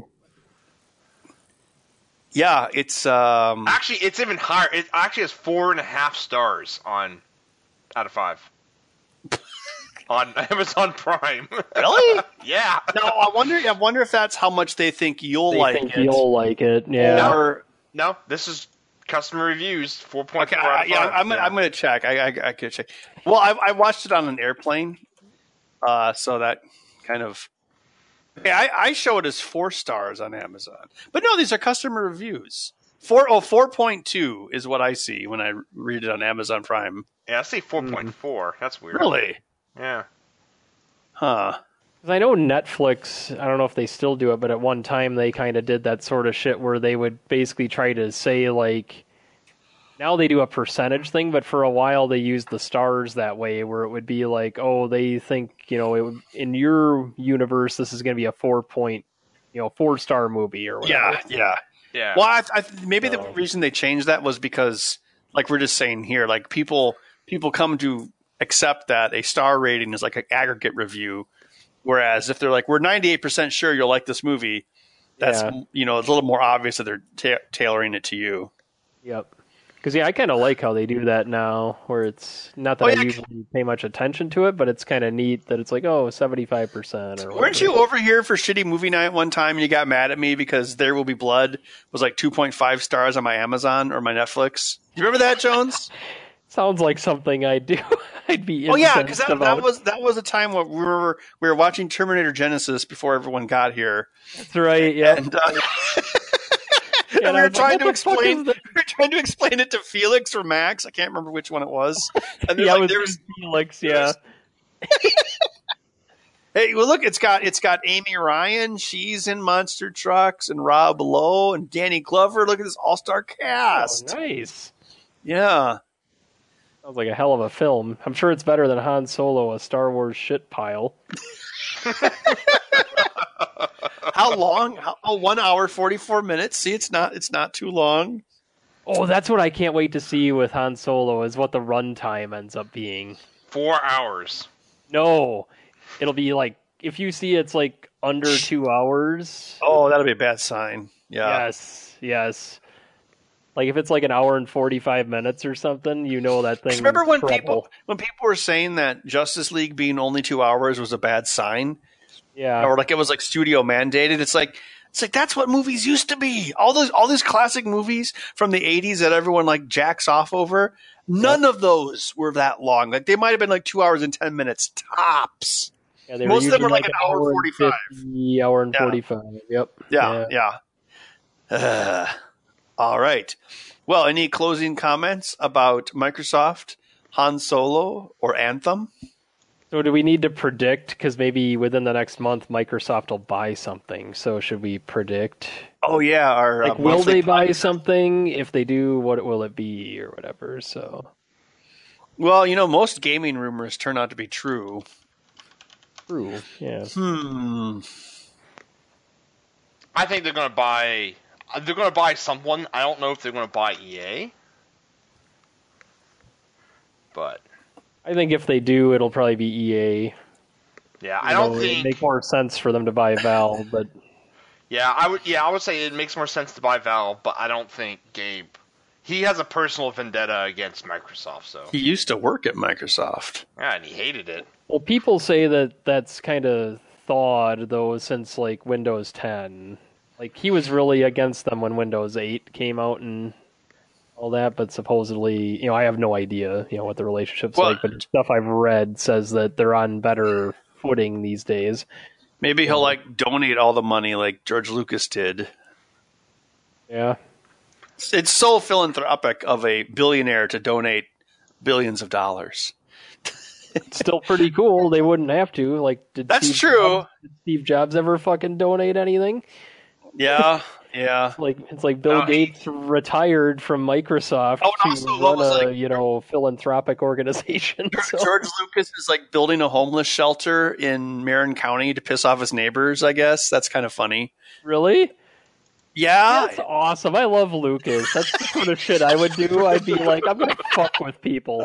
Yeah, it's... Um, actually, it's even higher. It actually has four and a half stars on out of five. On Amazon Prime. Really? Yeah. No, I wonder I wonder if that's how much they think you'll They like think it. you'll like it, yeah. Or, No, this is customer reviews, four point four okay, out I, of yeah, five. I'm, gonna- I'm going to check. I, I, I could check. Well, I, I watched it on an airplane, uh, so that kind of... Yeah, I, I show it as four stars on Amazon. But no, these are customer reviews. Four, oh, four point two is what I see when I read it on Amazon Prime. Yeah, I see four point four. Mm. That's weird. Really? Yeah. Huh. I know Netflix, I don't know if they still do it, but at one time they kind of did that sort of shit where they would basically try to say, like, now they do a percentage thing, but for a while they used the stars that way, where it would be like, oh, they think, you know, it would, in your universe, this is going to be a four point, you know, four star movie or whatever. Yeah, yeah. Yeah. Well, I, I, maybe So- the reason they changed that was because, like we're just saying here, like people people come to accept that a star rating is like an aggregate review, whereas if they're like, we're ninety-eight percent sure you'll like this movie, that's, Yeah. you know, it's a little more obvious that they're ta- tailoring it to you. Yep. Because, yeah, I kind of like how they do that now, where it's not that Oh, I yeah, usually pay much attention to it, but it's kind of neat that it's like, oh, seventy-five percent or whatever. Weren't you over here for Shitty Movie Night one time and you got mad at me because There Will Be Blood was like two point five stars on my Amazon or my Netflix? You remember that, Jones? Sounds like something I'd do. I'd be Oh yeah, incensed because that, about. that was that was a time when we were we were watching Terminator Genesis before everyone got here. That's right, yeah. And, uh, And, and we were trying to like, explain. We were trying to explain it to Felix or Max. I can't remember which one it was. And yeah, like, it was, there was Felix. Yeah. Hey, well, look, it's got it's got Amy Ryan. She's in Monster Trucks, and Rob Lowe and Danny Glover. Look at this all-star cast. Oh, nice. Yeah. Sounds like a hell of a film. I'm sure it's better than Han Solo, a Star Wars shit pile. How long? How, oh, one hour forty-four minutes. See, it's not it's not too long. Oh, that's what I can't wait to see with Han Solo is what the runtime ends up being. Four hours. No, it'll be like if you see it's like under two hours. Oh, that'll be a bad sign. Yeah. Yes, yes. Like if it's like an hour and forty-five minutes or something, you know that thing. Remember when trouble. people when people were saying that Justice League being only two hours was a bad sign? Yeah. Or like it was like studio mandated. It's like it's like that's what movies used to be. All those all these classic movies from the eighties that everyone like jacks off over. None yep. of those were that long. Like they might have been like two hours and ten minutes tops. Yeah, they Most were of them were like, like an hour forty five. Hour and yeah. forty five. Yep. Yeah, yeah. yeah. Uh, all right. Well, any closing comments about Microsoft, Han Solo, or Anthem? So do we need to predict? Because maybe within the next month, Microsoft will buy something. So should we predict? Oh, yeah. Our, like, uh, will they podcast. buy something? If they do, what will it be or whatever? So, well, you know, most gaming rumors turn out to be true. True, yeah. Hmm. I think they're going to buy... They're going to buy someone. I don't know if they're going to buy E A. But... I think if they do, it'll probably be E A. Yeah, I you don't know, think... It'd make more sense for them to buy Valve, but... Yeah, I would. Yeah, I would say it makes more sense to buy Valve, but I don't think Gabe... He has a personal vendetta against Microsoft, so... He used to work at Microsoft. Yeah, and he hated it. Well, people say that that's kind of thawed, though, since, like, Windows ten. Like, he was really against them when Windows eight came out and all that, but supposedly, you know, I have no idea, you know, what the relationship's well, like, but stuff I've read says that they're on better footing these days. Maybe he'll, like, donate all the money like George Lucas did. Yeah. It's so philanthropic of a billionaire to donate billions of dollars. It's still pretty cool. They wouldn't have to. Like, did That's Steve true. Jobs, did Steve Jobs ever fucking donate anything? Yeah, yeah. It's like it's like Bill no, Gates he... retired from Microsoft oh, to also, run a like... you know philanthropic organization. George, so. George Lucas is like building a homeless shelter in Marin County to piss off his neighbors. I guess that's kind of funny. Really? Yeah, that's awesome. I love Lucas. That's the sort of shit I would do. I'd be like, I'm gonna fuck with people.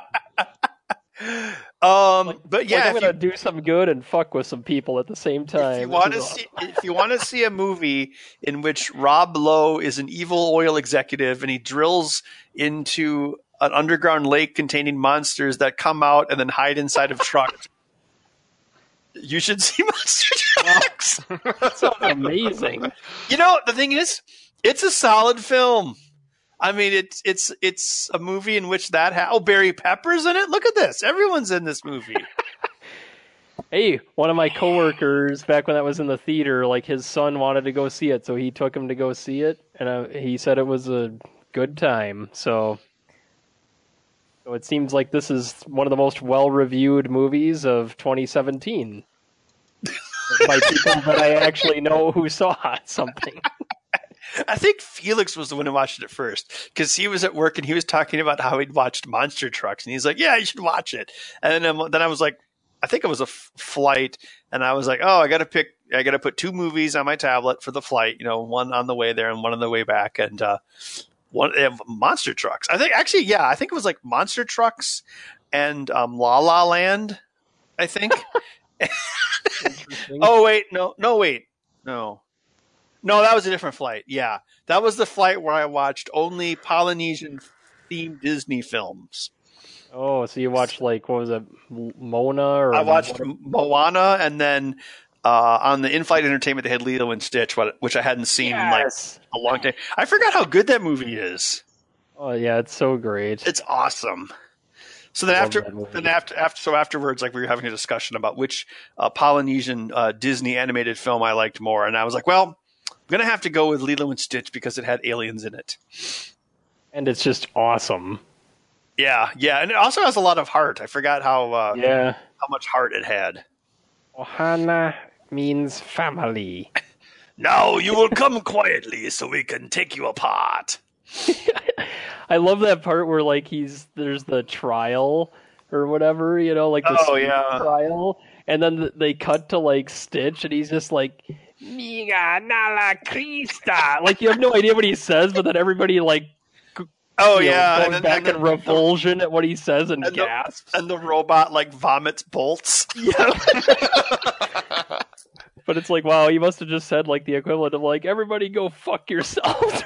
Um, like, but yeah, like I'm gonna you, do some good and fuck with some people at the same time. If you want to see, awesome. if you want to see a movie in which Rob Lowe is an evil oil executive and he drills into an underground lake containing monsters that come out and then hide inside of trucks, you should see Monster Trucks. That sounds amazing. You know, the thing is, it's a solid film. I mean, it's it's it's a movie in which that ha- oh Barry Pepper's in it. Look at this, everyone's in this movie. Hey, one of my coworkers back when that was in the theater, like his son wanted to go see it, so he took him to go see it, and uh, he said it was a good time. So, so it seems like this is one of the most well-reviewed movies of twenty seventeen by people that I actually know who saw something. I think Felix was the one who watched it first because he was at work and he was talking about how he'd watched Monster Trucks and he's like, "Yeah, you should watch it." And then, um, then I was like, I think it was a f- flight, and I was like, "Oh, I got to pick. I got to put two movies on my tablet for the flight. You know, one on the way there and one on the way back." And uh, one uh, Monster Trucks. I think actually, yeah, I think it was like Monster Trucks and um, La La Land. I think. Oh wait, no, no, wait, no. No, that was a different flight. Yeah, that was the flight where I watched only Polynesian-themed Disney films. Oh, so you watched like what was it, Mona? Or I watched what? Moana, and then uh, on the in-flight entertainment they had Lilo and Stitch, which I hadn't seen yes. in like a long time. I forgot how good that movie is. Oh yeah, it's so great. It's awesome. So then after, then after, after, so afterwards, like we were having a discussion about which uh, Polynesian uh, Disney animated film I liked more, and I was like, well. gonna have to go with Lilo and Stitch because it had aliens in it. And it's just awesome. Yeah, yeah, and it also has a lot of heart. I forgot how uh, Yeah. how much heart it had. Ohana means family. Now you will come quietly so we can take you apart. I love that part where like he's there's the trial or whatever, you know, like the Oh, speed yeah. trial, and then th- they cut to like Stitch, and he's just like "Miga nala Krista," like you have no idea what he says, but then everybody like Oh you know, yeah, going and, back and in the, revulsion at what he says and, and the- gasps. and the robot like vomits bolts. Yeah. But it's like, wow, he must have just said like the equivalent of like, everybody go fuck yourselves.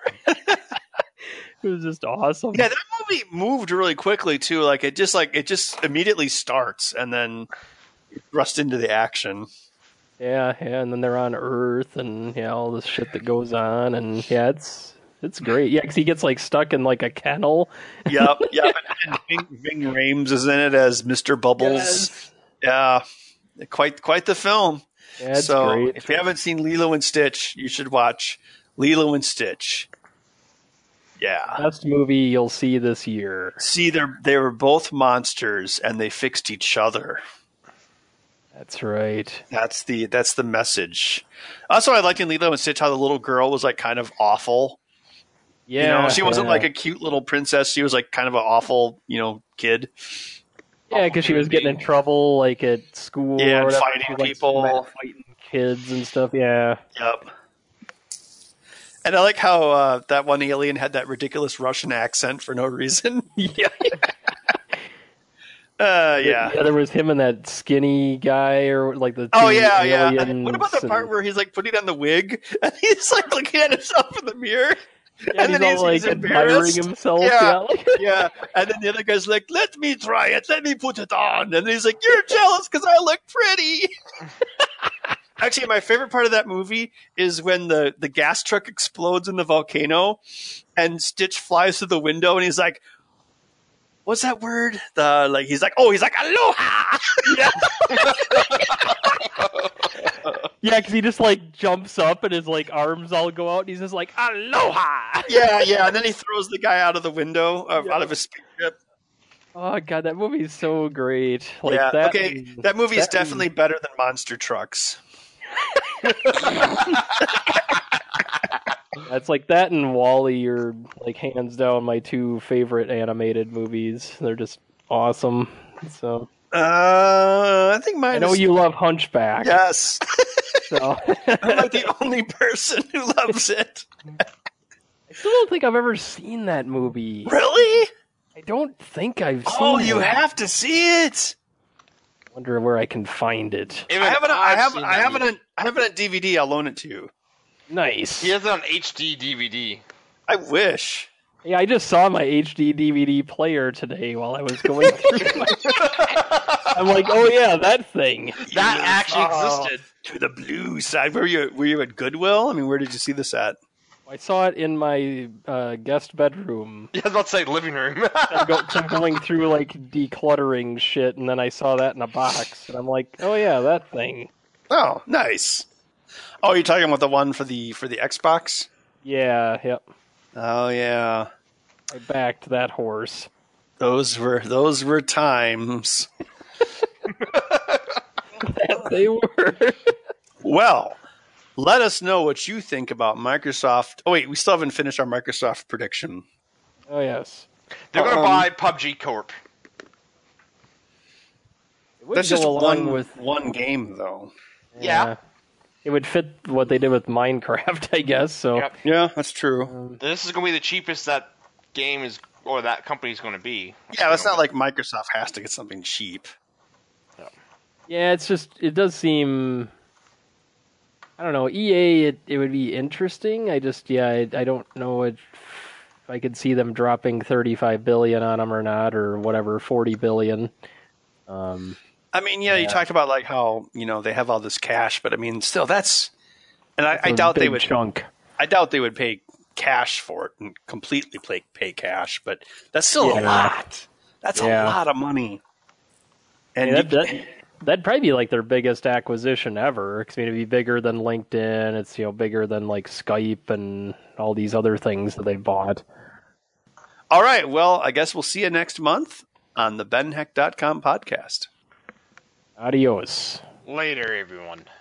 It was just awesome. Yeah, that movie moved really quickly too. Like it just like it just immediately starts and then thrust into the action. Yeah, yeah, and then they're on Earth, and yeah, all this shit that goes on, and yeah, it's it's great. Yeah, because he gets like stuck in like a kennel. Yep, yep. And, and Ving, Ving Rhames is in it as Mister Bubbles. Yes. Yeah, quite quite the film. Yeah, it's so great. if you haven't seen Lilo and Stitch, you should watch Lilo and Stitch. Yeah. Best movie you'll see this year. See, they they were both monsters, and they fixed each other. That's right. That's the that's the message. Also, I liked in Lilo and Stitch how the little girl was like kind of awful. Yeah, You know, she wasn't yeah. like a cute little princess. She was like kind of an awful, you know, kid. Yeah, because she was getting in trouble, like at school. Yeah, or whatever. fighting She was, like, people. mad at fighting kids and stuff. Yeah, Yep. And I like how uh, that one alien had that ridiculous Russian accent for no reason. yeah, Uh, yeah. yeah. There was him and that skinny guy, or like the Oh two yeah, yeah. aliens And what about the part and- where he's like putting on the wig and he's like looking at himself in the mirror? yeah, and he's then all he's- like he's admiring embarrassed. himself. Yeah. Yeah, like- Yeah, and then the other guy's like, "Let me try it. Let me put it on." And he's like, "You're jealous because I look pretty." Actually, my favorite part of that movie is when the, the gas truck explodes in the volcano, and Stitch flies through the window, and he's like, "What's that word?" The like, he's like, "Oh, he's like, aloha." Yeah. Yeah, because he just like jumps up and his like arms all go out, and he's just like aloha. yeah, yeah, and then he throws the guy out of the window, uh, Yeah. out of his spaceship. Oh god, that movie is so great. Like yeah, that. okay, and- that movie is that and- definitely better than Monster Trucks. That's like that and Wall-E are like hands down my two favorite animated movies. They're just awesome. So Uh, I think mine. I know is, you love Hunchback. Yes, So I'm like the only person who loves it. I still don't think I've ever seen that movie. Really? I don't think I've seen Oh, it. you have to see it. I wonder where I can find it. Even I have it. I I've have. seen I that have it. movie. On, I have it on D V D. I'll loan it to you. Nice. He has it on H D D V D. I wish. Yeah, I just saw my H D D V D player today while I was going through my... I'm like, oh yeah, that thing. That actually Oh, existed. to the blue side. Were you? Were you at Goodwill? I mean, where did you see this at? I saw it in my uh, guest bedroom. Yeah, I was about to say living room. I'm, go- I'm going through like decluttering shit, and then I saw that in a box, and I'm like, oh yeah, that thing. Oh, nice. Oh, you're talking about the one for the for the Xbox? Yeah, yep. Oh yeah, I backed that horse. those were those were times. They were. Well, let us know what you think about Microsoft. Oh wait, we still haven't finished our Microsoft prediction. Oh yes. They're going to Um, buy P U B G Corp. It would That's go just along one with one game, though. Yeah. It would fit what they did with Minecraft, I guess. So Yep. Yeah, that's true. This is going to be the cheapest that game is, or that company is going to be. Yeah, that's not like Microsoft has to get something cheap. yeah, it's just it does seem. I don't know. E A, it, it would be interesting. I just yeah, I, I don't know if I could see them dropping thirty-five billion on them or not, or whatever, forty billion. Um, I mean, yeah, you Yeah. talked about like how you know they have all this cash, but I mean, still, that's and I, I a doubt they big would. chunk. I doubt they would pay cash for it and completely pay pay cash, but that's still a Yeah. lot. That's a Yeah. lot of money. And Yeah, you- that, that, that'd probably be like their biggest acquisition ever. 'Cause, I mean, it'd be bigger than LinkedIn. It's, you know, bigger than like Skype and all these other things that they bought. All right. Well, I guess we'll see you next month on the Ben Heck dot com podcast. Adios. Later, everyone.